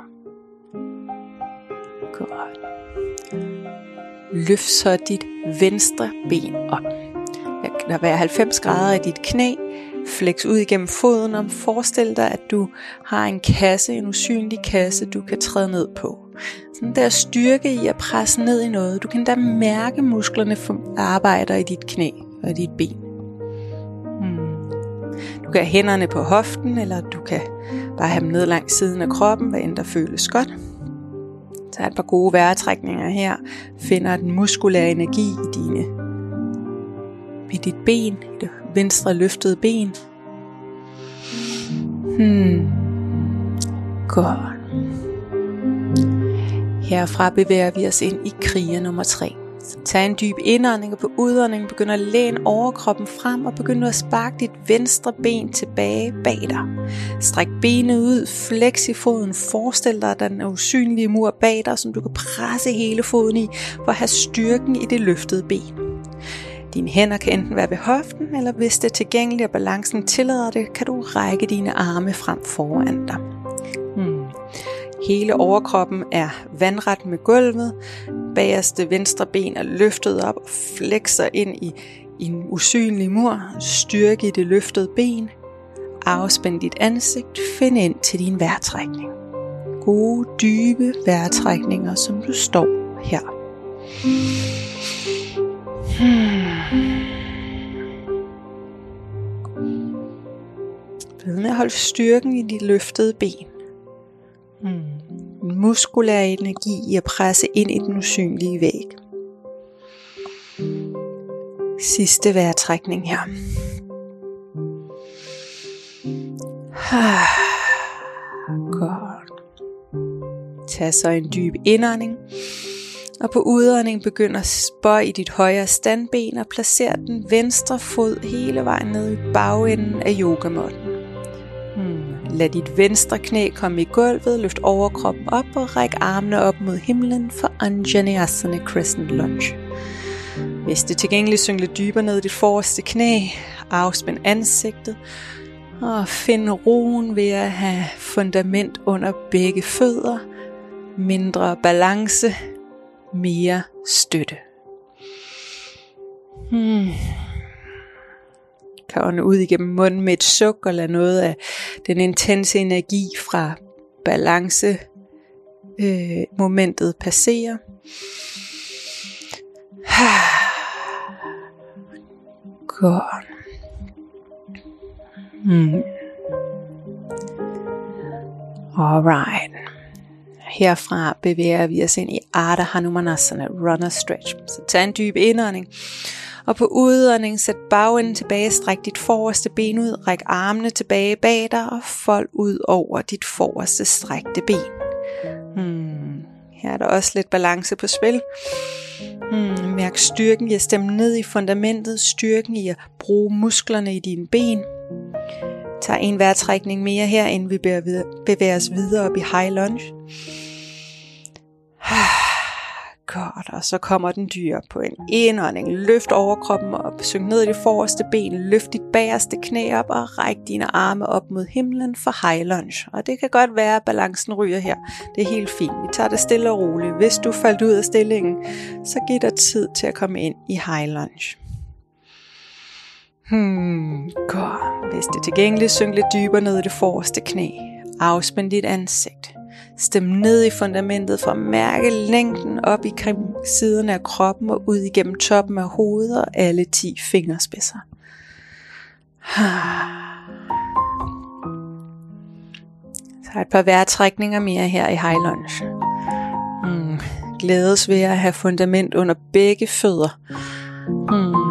Godt. Løft så dit venstre ben op. Der være halvfems grader i dit knæ. Flex ud igennem foden og forestil dig, at du har en kasse, en usynlig kasse, du kan træde ned på. Sådan der styrke i at presse ned i noget. Du kan da mærke musklerne arbejder i dit knæ og dit ben. Hmm. Du kan have hænderne på hoften, eller du kan bare have dem ned langs siden af kroppen, hvad end der føles godt. Tag et par gode vejrtrækninger her. Finder den muskulære energi i dine i dit ben, i det venstre løftede ben. Hmm. Godt. Herfra bevæger vi os ind i kriger nummer tre. Så tag en dyb indånding, og på udånding begynder at læne overkroppen frem, og begynder at sparke dit venstre ben tilbage bag dig. Stræk benet ud, flex i foden, forestil dig, at der er en usynlig mur bag dig, som du kan presse hele foden i, for at have styrken i det løftede ben. Dine hænder kan enten være ved hoften, eller hvis det er tilgængeligt og balancen tillader det, kan du række dine arme frem foran dig. Hmm. Hele overkroppen er vandret med gulvet. Bagerste venstre ben er løftet op og flexer ind i, i en usynlig mur. Styrke i det løftede ben. Afspænd dit ansigt. Find ind til din vejrtrækning. Gode, dybe vejrtrækninger, som du står her. Ved med at holde styrken i dit løftede ben. Hmm. Muskulær energi i at presse ind i den usynlige væg. Sidste vejrtrækning her. Godt. Tag så en dyb indånding. Og på udånding begynder at bøje i dit højre standben og placer den venstre fod hele vejen ned i bagenden af yogamåtten. Hmm. Lad dit venstre knæ komme i gulvet, løft overkroppen op og ræk armene op mod himlen for Anjaneyasana Crescent Lunge. Hvis det er tilgængeligt, synk lidt dybere ned i dit forreste knæ, afspænd ansigtet og find roen ved at have fundament under begge fødder, mindre balance, mere støtte. Hmm. Kan ånde ud igennem munden med et suk og lade noget af den intense energi fra balance øh, momentet passere. Godt. Hmm. Alright. Herfra bevæger vi os ind i Ardha Hanumanasana, Runner Stretch. Så tag en dyb indånding. Og på udånding sæt bagenden tilbage, stræk dit forreste ben ud, ræk armene tilbage bag dig og fold ud over dit forreste strækte ben. Hmm. Her er der også lidt balance på spil. Hmm. Mærk styrken i at stemme ned i fundamentet, styrken i at bruge musklerne i dine ben. Tag en vejrtrækning mere her, inden vi bevæger os videre op i High Lunge. Godt, og så kommer den dyr på en indånding. Løft overkroppen op, synk ned i det forreste ben, løft dit bagerste knæ op og ræk dine arme op mod himlen for High Lunge. Og det kan godt være, at balancen ryger her. Det er helt fint. Vi tager det stille og roligt. Hvis du faldt ud af stillingen, så giv dig tid til at komme ind i High Lunge. Hmm, godt. Hvis det er tilgængeligt, synk lidt dybere ned i det forreste knæ. Afspænd dit ansigt. Stem ned i fundamentet for at mærke længden op i siderne af kroppen og ud igennem toppen af hovedet og alle ti fingerspidser. Så et par vejrtrækninger mere her i High Lunge. Hmm. Glædes ved at have fundament under begge fødder. Hmm.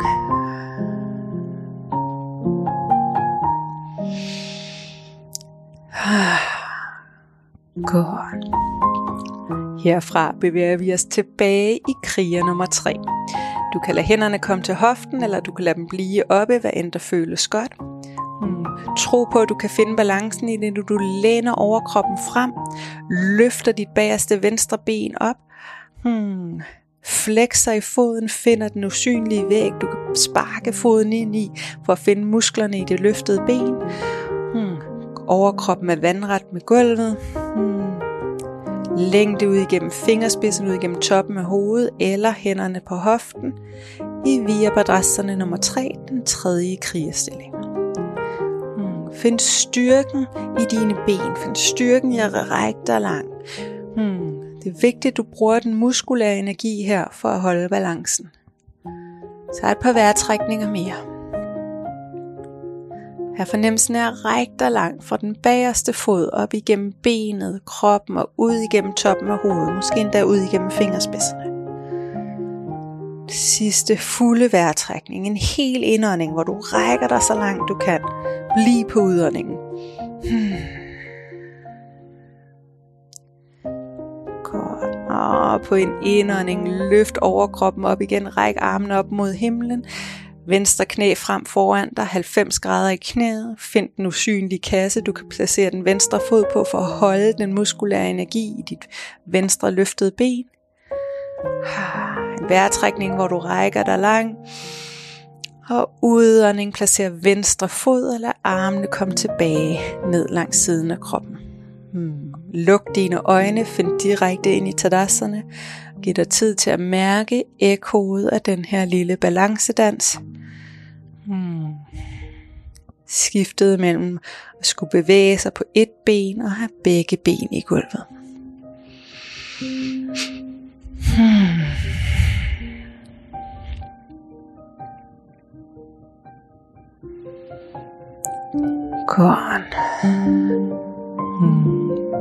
Godt. Herfra bevæger vi os tilbage i kriger nummer tre. Du kan lade hænderne komme til hoften, eller du kan lade dem blive oppe, hvad end der føles godt. Hmm. Tro på, at du kan finde balancen i det, du læner overkroppen frem, løfter dit bagerste venstre ben op, hmm. flexer i foden, finder den usynlige væg, du kan sparke foden ind i, for at finde musklerne i det løftede ben. Hmm. Overkroppen er vandret med gulvet. Hmm. Længde ud igennem fingerspidsen, ud igennem toppen af hovedet eller hænderne på hoften i Virabhadrasana nummer tre, den tredje krigerstilling. Hmm. Find styrken i dine ben. Find styrken i at række dig lang. Hmm. Det er vigtigt, at du bruger den muskulære energi her for at holde balancen. Så et par vejrtrækninger mere. Her fornemmelsen er at række dig langt fra den bagerste fod op igennem benet, kroppen og ud igennem toppen af hovedet. Måske endda ud igennem fingerspidserne. Sidste fulde vejrtrækning. En hel indånding, hvor du rækker dig så langt du kan. Bliv på udåndingen. Hmm. Godt. Og Og på en indånding, løft overkroppen op igen, ræk armene op mod himlen. Venstre knæ frem foran dig, halvfems grader i knæet. Find den usynlige kasse, du kan placere den venstre fod på for at holde den muskulære energi i dit venstre løftede ben. En vejrtrækning, hvor du rækker dig lang. Og udånding, placer venstre fod og lad armene komme tilbage ned langs siden af kroppen. Hmm. Luk dine øjne, find direkte ind i Tadasana. Giv dig tid til at mærke ekkoet af den her lille balancedans. Hmm. Skiftet mellem at skulle bevæge sig på et ben og have begge ben i gulvet. Hmm. Godt. Hmm.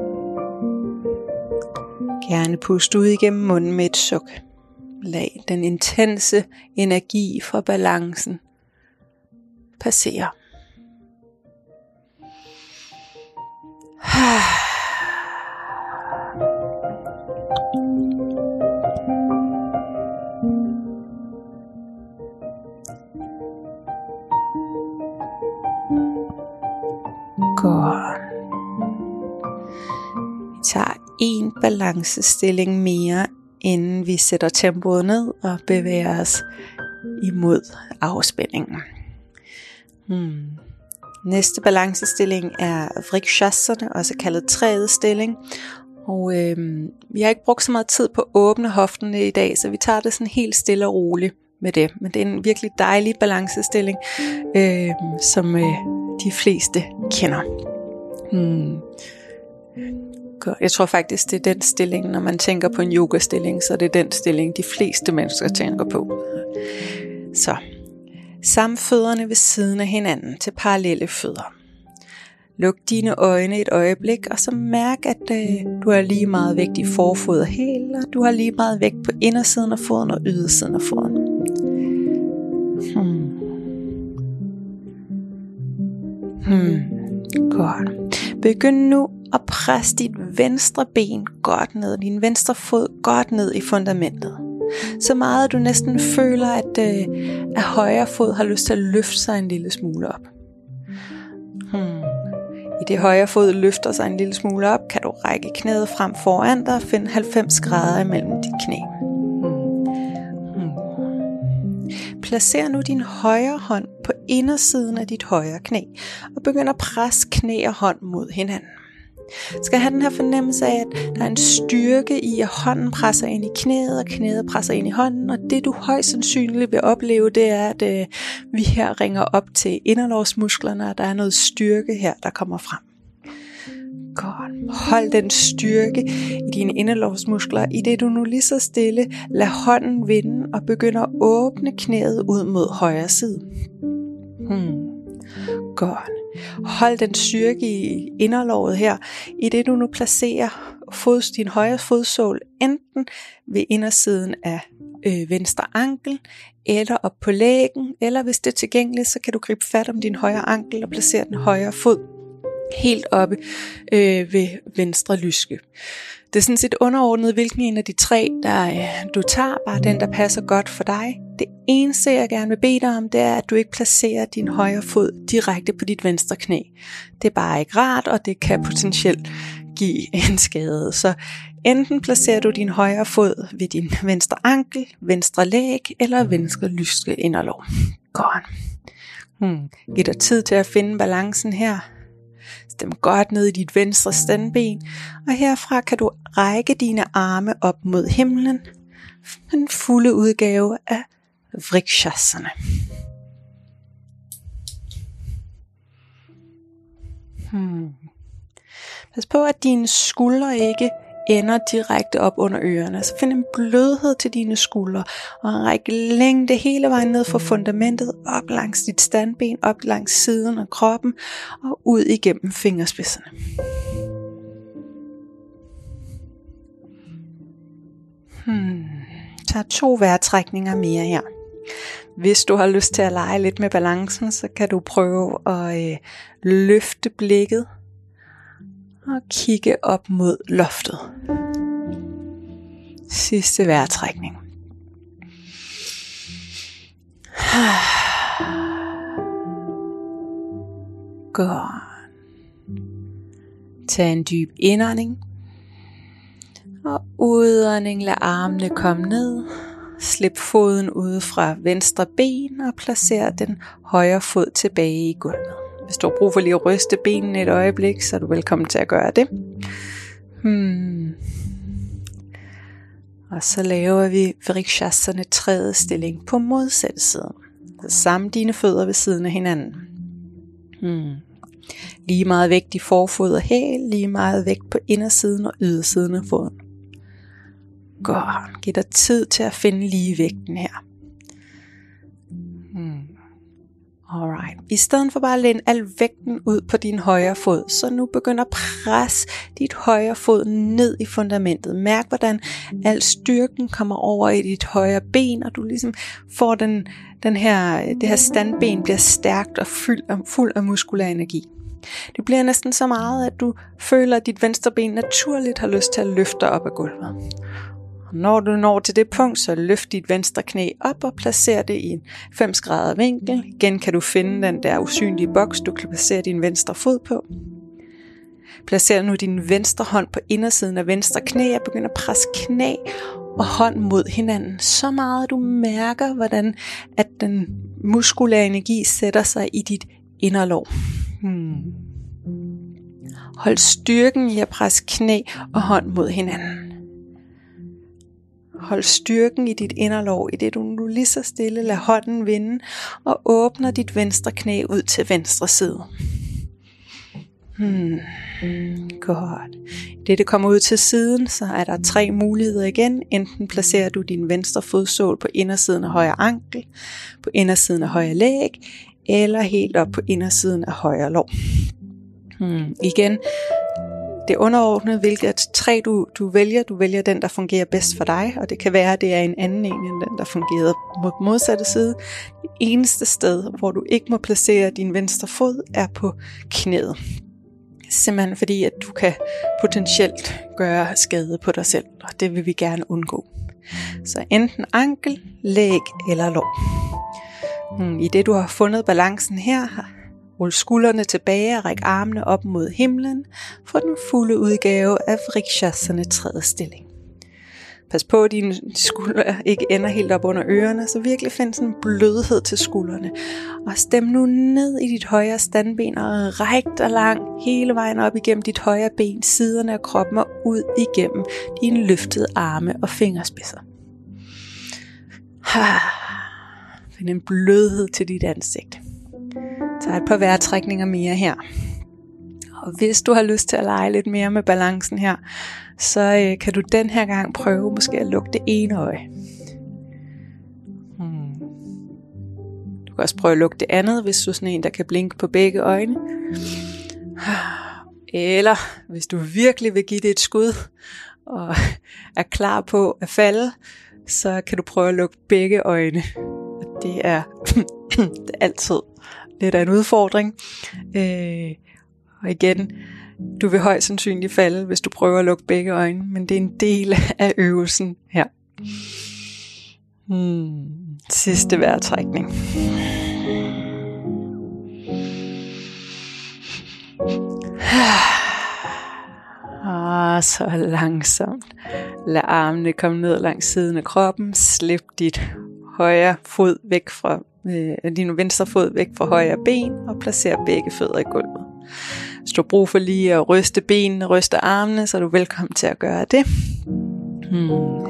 Gerne pust ud igennem munden med et suk. Lad den intense energi fra balancen passere. Godt. Vi tager en balancestilling mere, inden vi sætter tempoet ned og bevæger os imod afspændingen. Hmm. Næste balancestilling er Vrikshasana, også kaldet træets stilling. Og øhm, vi har ikke brugt så meget tid på at åbne hoftene i dag, så vi tager det sådan helt stille og roligt med det. Men det er en virkelig dejlig balancestilling, øhm, som øh, de fleste kender. Hmm. Jeg tror faktisk, det er den stilling, når man tænker på en yogastilling, så det er den stilling, de fleste mennesker tænker på. Så, samle fødderne ved siden af hinanden til parallelle fødder. Luk dine øjne et øjeblik, og så mærk, at øh, du har lige meget vægt i forfod og hæl, og du har lige meget vægt på indersiden af foden og ydersiden af foden. Hmm. Hmm. Godt. Begynd nu at presse dit venstre ben godt ned, din venstre fod godt ned i fundamentet. Så meget, at du næsten føler, at, øh, at højre fod har lyst til at løfte sig en lille smule op. Hmm. I det højre fod løfter sig en lille smule op, kan du række knæet frem foran dig og finde halvfems grader imellem dit knæ. Hmm. Placer nu din højre hånd på indersiden af dit højre knæ og begynd at presse knæ og hånd mod hinanden. Du skal have den her fornemmelse af, at der er en styrke i, at hånden presser ind i knæet, og knæet presser ind i hånden, og det du højst sandsynligt vil opleve, det er, at øh, vi her ringer op til inderlovsmusklerne, og der er noget styrke her, der kommer frem. Godt. Hold den styrke i dine inderlovsmuskler, i det du nu lige så stille lader hånden vinde og begynder at åbne knæet ud mod højre side. Hmm. Godt. Hold den styrke i inderlovet her, i det du nu placerer fod, din højre fodsål enten ved indersiden af øh, venstre ankel, eller op på lægen, eller hvis det er tilgængeligt, så kan du gribe fat om din højre ankel og placere den højre fod helt oppe øh, ved venstre lyske. Det er sådan set underordnet, hvilken en af de tre, der øh, du tager, bare den, der passer godt for dig. Det eneste, jeg gerne vil bede dig om, det er, at du ikke placerer din højre fod direkte på dit venstre knæ. Det er bare ikke rart, og det kan potentielt give en skade. Så enten placerer du din højre fod ved din venstre ankel, venstre læg eller venstre lyske inderlov. Godt. Hmm. Giv dig tid til at finde balancen her. Stem godt ned i dit venstre standben, og herfra kan du række dine arme op mod himlen. Den fulde udgave af Vrikshasana. Hmm. Pas på, at dine skuldre ikke ender direkte op under ørerne. Så find en blødhed til dine skuldre, og ræk længde hele vejen ned fra fundamentet, op langs dit standben, op langs siden af kroppen, og ud igennem fingerspidserne. Hmm. Tag to vejrtrækninger mere her. Hvis du har lyst til at lege lidt med balancen, så kan du prøve at øh, løfte blikket og kigge op mod loftet. Sidste vejrtrækning. Godt. Tag en dyb indånding. Og udånding, lad armene komme ned. Slip foden ud fra venstre ben og placer den højre fod tilbage i gulvet. Hvis du har brug for lige at ryste benene et øjeblik, så er du velkommen til at gøre det. Hmm. Og så laver vi Vrikshasana tredje stilling på modsatte side. Så samle dine fødder ved siden af hinanden. Hmm. Lige meget vægt i forfod og hæl, lige meget vægt på indersiden og ydersiden af foden. Godt. Giv dig tid til at finde ligevægten her. Hmm. Alright. I stedet for bare at læne al vægten ud på din højre fod, så nu begynder at presse dit højre fod ned i fundamentet. Mærk, hvordan al styrken kommer over i dit højre ben, og du ligesom får den, den her, det her standben bliver stærkt og fuld af, fuld af muskulær energi. Det bliver næsten så meget, at du føler, at dit venstre ben naturligt har lyst til at løfte dig op af gulvet. Og når du når til det punkt, så løft dit venstre knæ op og placer det i en halvfems grader vinkel. Igen kan du finde den der usynlige boks, du kan placere din venstre fod på. Placer nu din venstre hånd på indersiden af venstre knæ og begynd at presse knæ og hånd mod hinanden. Så meget, at du mærker, hvordan at den muskulære energi sætter sig i dit inderlov. Hmm. Hold styrken i at presse knæ og hånd mod hinanden. Hold styrken i dit inderlov, i det du nu lige så stille lader hånden vinde og åbner dit venstre knæ ud til venstre side. Hmm. Godt. Det det kommer ud til siden, så er der tre muligheder igen. Enten placerer du din venstre fodsål på indersiden af højre ankel, på indersiden af højre læg, eller helt op på indersiden af højre lår. Hmm. Igen, det underordnede, hvilket træ du, du vælger. Du vælger den, der fungerer bedst for dig, og det kan være, at det er en anden en, end den, der fungerer mod modsatte side. Det eneste sted, hvor du ikke må placere din venstre fod, er på knæet. Simpelthen fordi, at du kan potentielt gøre skade på dig selv, og det vil vi gerne undgå. Så enten ankel, læg eller lår. Hmm, I det du har fundet balancen her, rul skuldrene tilbage og ræk armene op mod himlen for den fulde udgave af Vrikshasana tredje stilling. Pas på, at dine skuldre ikke ender helt op under ørerne, så virkelig find sådan en blødhed til skuldrene. Og stem nu ned i dit højre standben og ræk dig langt hele vejen op igennem dit højre ben, siderne af kroppen og ud igennem dine løftede arme og fingerspidser. Find en blødhed til dit ansigt. Tag et par vejrtrækninger mere her. Og hvis du har lyst til at lege lidt mere med balancen her, så øh, kan du den her gang prøve måske at lukke det ene øje. Hmm. Du kan også prøve at lukke det andet, hvis du er sådan en, der kan blinke på begge øjne. Eller hvis du virkelig vil give det et skud og er klar på at falde, så kan du prøve at lukke begge øjne. Det er, det er altid lidt af en udfordring. Øh, og igen, du vil højst sandsynligt falde, hvis du prøver at lukke begge øjne, men det er en del af øvelsen her. Hmm. Sidste vejrtrækning. Og så langsomt lad armene komme ned langs siden af kroppen. Slip dit højre fod væk fra øh, din venstre fod væk fra højre ben og placer begge fødder i gulvet. Hvis du har brug for lige at ryste benene, ryste armene, så er du velkommen til at gøre det. Hmm.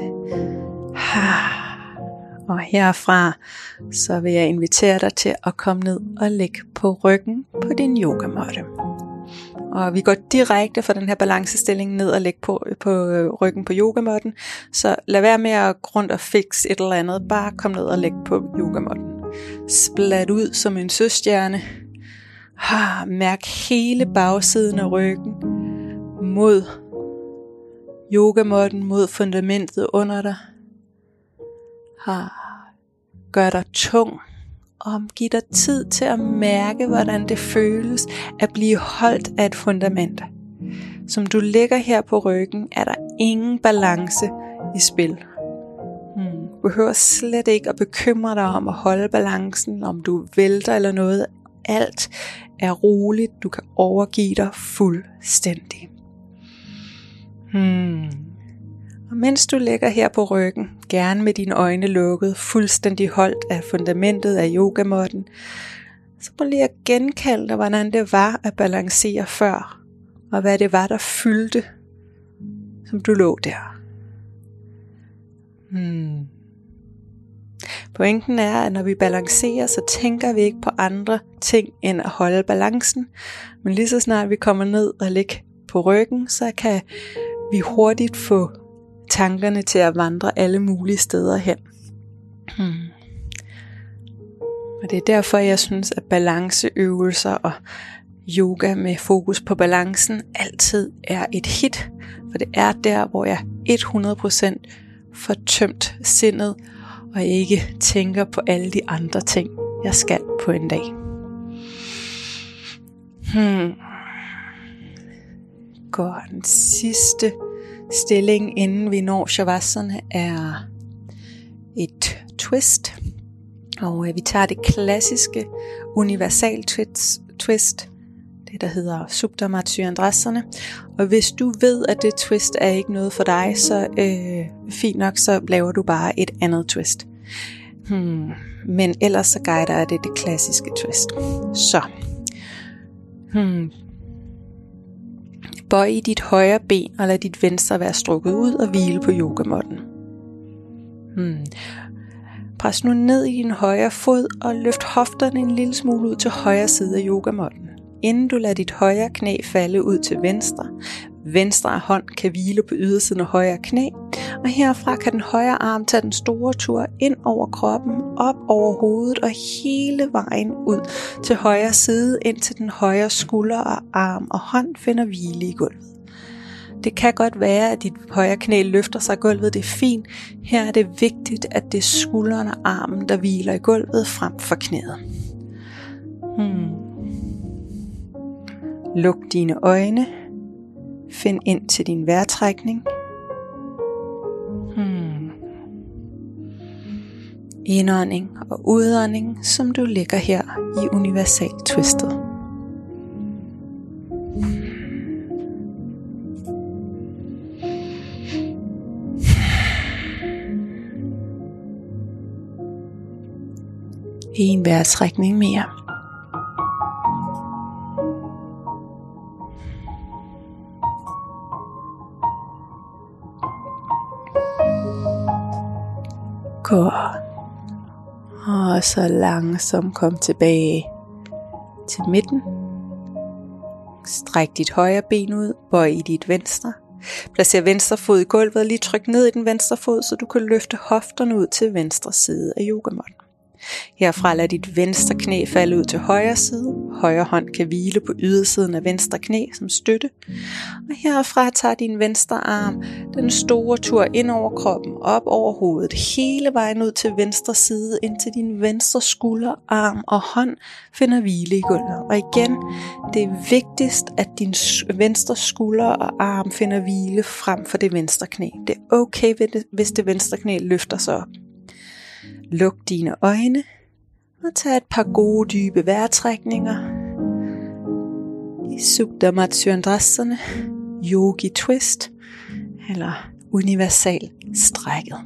Og herfra så vil jeg invitere dig til at komme ned og ligge på ryggen på din yogamåtte. Og vi går direkte fra den her balancestilling ned og lægge på, på ryggen på yogamåtten. Så lad være med at rundt og fikse et eller andet. Bare kom ned og læg på yogamåtten. Splat ud som en søstjerne. Mærk hele bagsiden af ryggen mod yogamåtten, mod fundamentet under dig. Gør dig tung. Og giv dig tid til at mærke, hvordan det føles at blive holdt af et fundament. Som du ligger her på ryggen, er der ingen balance i spil. Hmm. Du behøver slet ikke at bekymre dig om at holde balancen, om du vælter eller noget. Alt er roligt, du kan overgive dig fuldstændig. Hmm. Og mens du ligger her på ryggen, gerne med dine øjne lukket, fuldstændig holdt af fundamentet af yogamåtten, så prøv lige at genkalde dig, hvordan det var at balancere før, og hvad det var, der fyldte, som du lå der. Hmm. Pointen er, at når vi balancerer, så tænker vi ikke på andre ting end at holde balancen, men lige så snart vi kommer ned og ligger på ryggen, så kan vi hurtigt få tankerne til at vandre alle mulige steder hen. Hmm. Og det er derfor, jeg synes, at balanceøvelser og yoga med fokus på balancen altid er et hit. For det er der, hvor jeg hundrede procent får tømt sindet og ikke tænker på alle de andre ting, jeg skal på en dag. Hmm. Godt. Den sidste stilling, inden vi når shavasana, er et twist. Og øh, vi tager det klassiske universal twist, twist, det der hedder Supta Matsyendrasana. Og hvis du ved, at det twist er ikke noget for dig, så øh, fint nok, så laver du bare et andet twist. Hmm. Men ellers så guider jeg det det klassiske twist. Så. Hmm. Bøj i dit højre ben og lad dit venstre være strukket ud og hvile på yogamåtten. Hmm. Pres nu ned i din højre fod og løft hofterne en lille smule ud til højre side af yogamåtten. Inden du lader dit højre knæ falde ud til venstre. Venstre hånd kan hvile på ydersiden af højre knæ. Og herfra kan den højre arm tage den store tur ind over kroppen, op over hovedet og hele vejen ud til højre side, indtil den højre skulder og arm og hånd finder hvile i gulvet. Det kan godt være, at dit højre knæ løfter sig i gulvet, det er fint. Her er det vigtigt, at det er skulderen og armen, der hviler i gulvet frem for knæet. Hmm. Luk dine øjne. Find ind til din vejrtrækning. Hmm. Indånding og udånding, som du ligger her i universal twistet. En vejrtrækning mere. Godt. Og så langsomt kom tilbage til midten. Stræk dit højre ben ud, bøj i dit venstre. Placer venstre fod i gulvet og lige tryk ned i den venstre fod, så du kan løfte hofterne ud til venstre side af yogamåtten. Herfra lad dit venstre knæ falde ud til højre side. Højre hånd kan hvile på ydersiden af venstre knæ som støtte. Og herfra tager din venstre arm den store tur ind over kroppen, op over hovedet, hele vejen ud til venstre side, indtil din venstre skulder, arm og hånd finder hvile i gulvet. Og igen, det er vigtigst, at din venstre skulder og arm finder hvile frem for det venstre knæ. Det er okay, hvis det venstre knæ løfter sig op. Luk dine øjne og tag et par gode dybe vejrtrækninger i Supta Matsyendrasana, Yogi Twist eller universal strækket.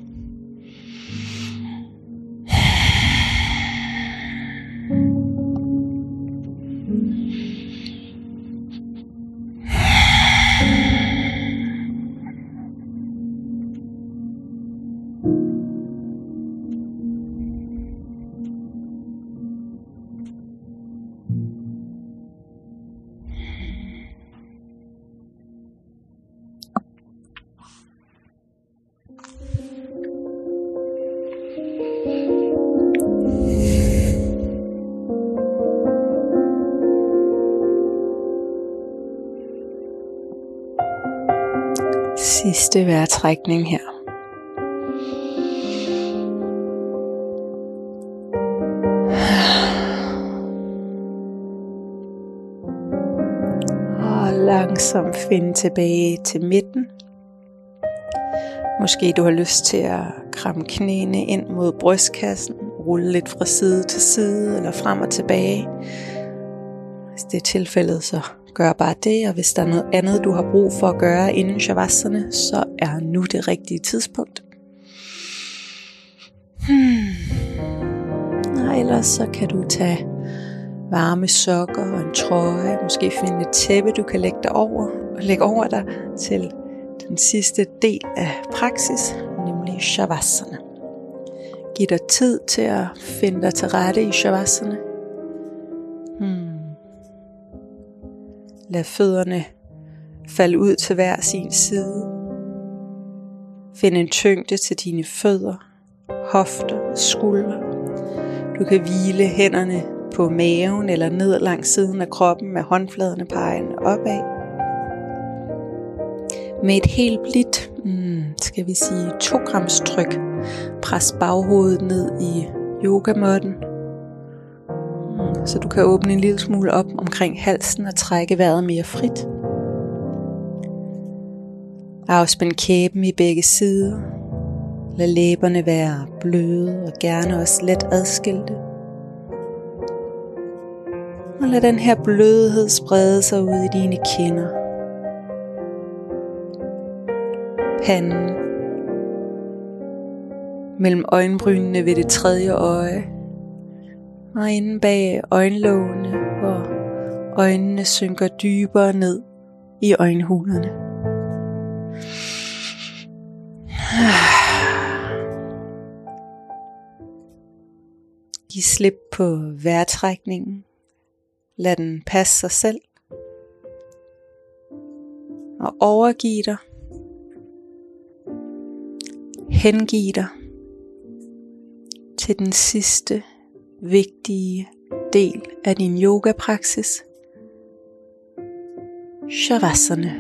Sidste vejrtrækning her. Og langsomt finde tilbage til midten. Måske du har lyst til at kramme knæene ind mod brystkassen, rulle lidt fra side til side eller frem og tilbage. Hvis det er tilfældet, så gør bare det, og hvis der er noget andet, du har brug for at gøre inden shavasana, så er nu det rigtige tidspunkt. Hmm. Og ellers så kan du tage varme sokker og en trøje, måske finde et tæppe, du kan lægge dig over, og lægge over dig til den sidste del af praksis, nemlig shavasana. Giv dig tid til at finde dig til rette i shavasana. Hmm. Lad fødderne falde ud til hver sin side. Find en tyngde til dine fødder, hofter og skuldre. Du kan hvile hænderne på maven eller ned langs siden af kroppen med håndfladerne pegende opad. Med et helt blidt, hmm, skal vi sige to grams tryk, pres baghovedet ned i yogamåtten. Så du kan åbne en lille smule op omkring halsen og trække vejret mere frit. Afspænd kæben i begge sider. Lad læberne være bløde og gerne også let adskilte. Og lad den her blødhed sprede sig ud i dine kinder. Panden. Mellem øjenbrynene ved det tredje øje. Og inde bag øjenlågene, hvor øjnene synker dybere ned i øjenhulerne. Giv slip på vejrtrækningen. Lad den passe sig selv. Og overgiv dig. Hengiv dig til den sidste vigtige del af din yogapraksis, shavasana.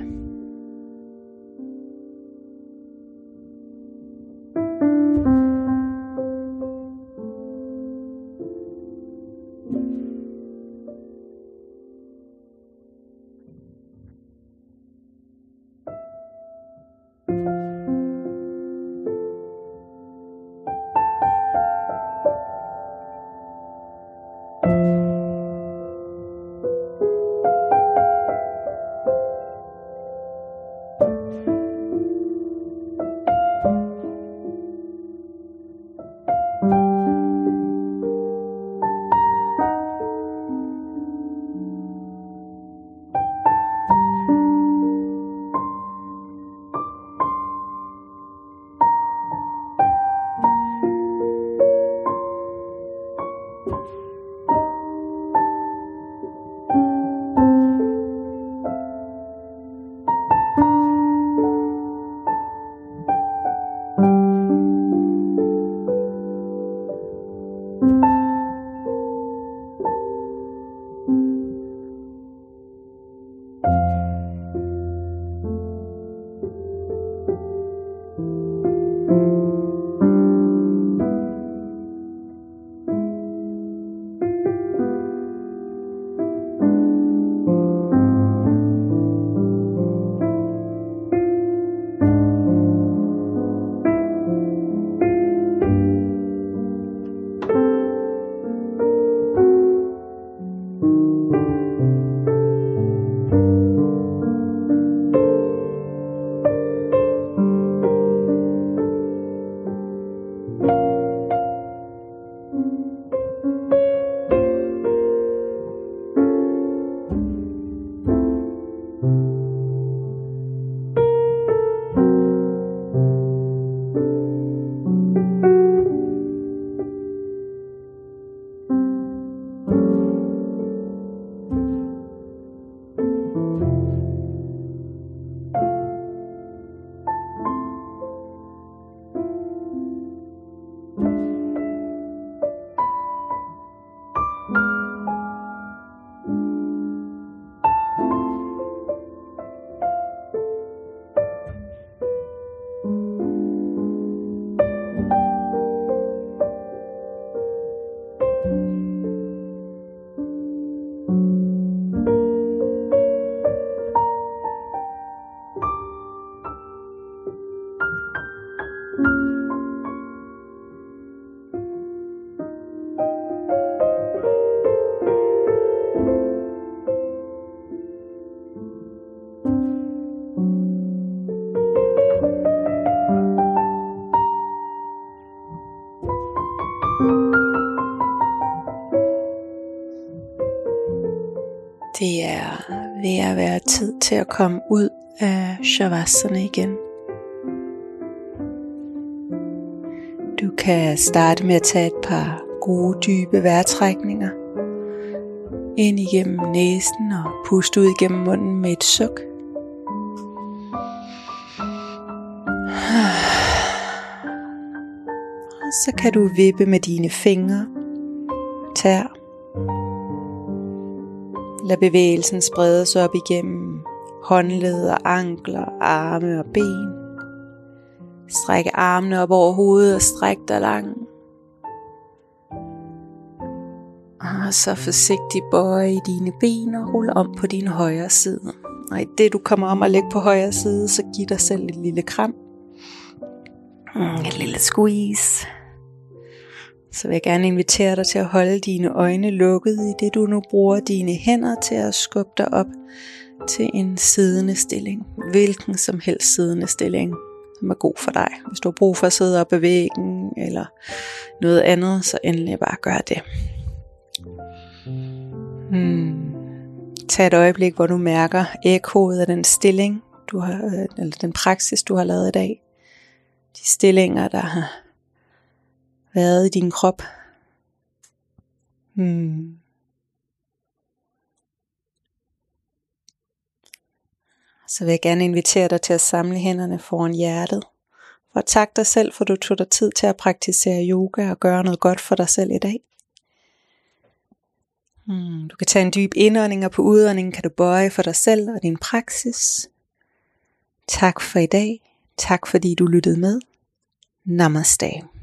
Det er ved at være tid til at komme ud af Shavasana igen. Du kan starte med at tage et par gode dybe vejrtrækninger ind igennem næsen og puste ud igennem munden med et suk. Og så kan du vippe med dine fingre, tær. Lad bevægelsen sprede sig op igennem håndled og ankler, arme og ben. Stræk armene op over hovedet og stræk dig langt. Og så forsigtigt bøje i dine ben og rulle om på din højre side. Og i det du kommer om at lægge på højre side, så giv dig selv et lille kram. Et lille squeeze. Så vil jeg gerne invitere dig til at holde dine øjne lukket, i det du nu bruger dine hænder til at skubbe dig op til en siddende stilling. Hvilken som helst siddende stilling, som er god for dig. Hvis du har brug for at sidde op ad væggen eller noget andet, så endelig bare gør det. Hmm. Tag et øjeblik, hvor du mærker ekkoet af den stilling, du har, eller den praksis, du har lavet i dag. De stillinger, der har været i din krop. Hmm. Så vil jeg gerne invitere dig til at samle hænderne foran hjertet. For at takke dig selv, for du tog dig tid til at praktisere yoga og gøre noget godt for dig selv i dag. Hmm. Du kan tage en dyb indånding, og på udåndingen kan du bøje for dig selv og din praksis. Tak for i dag. Tak fordi du lyttede med. Namaste.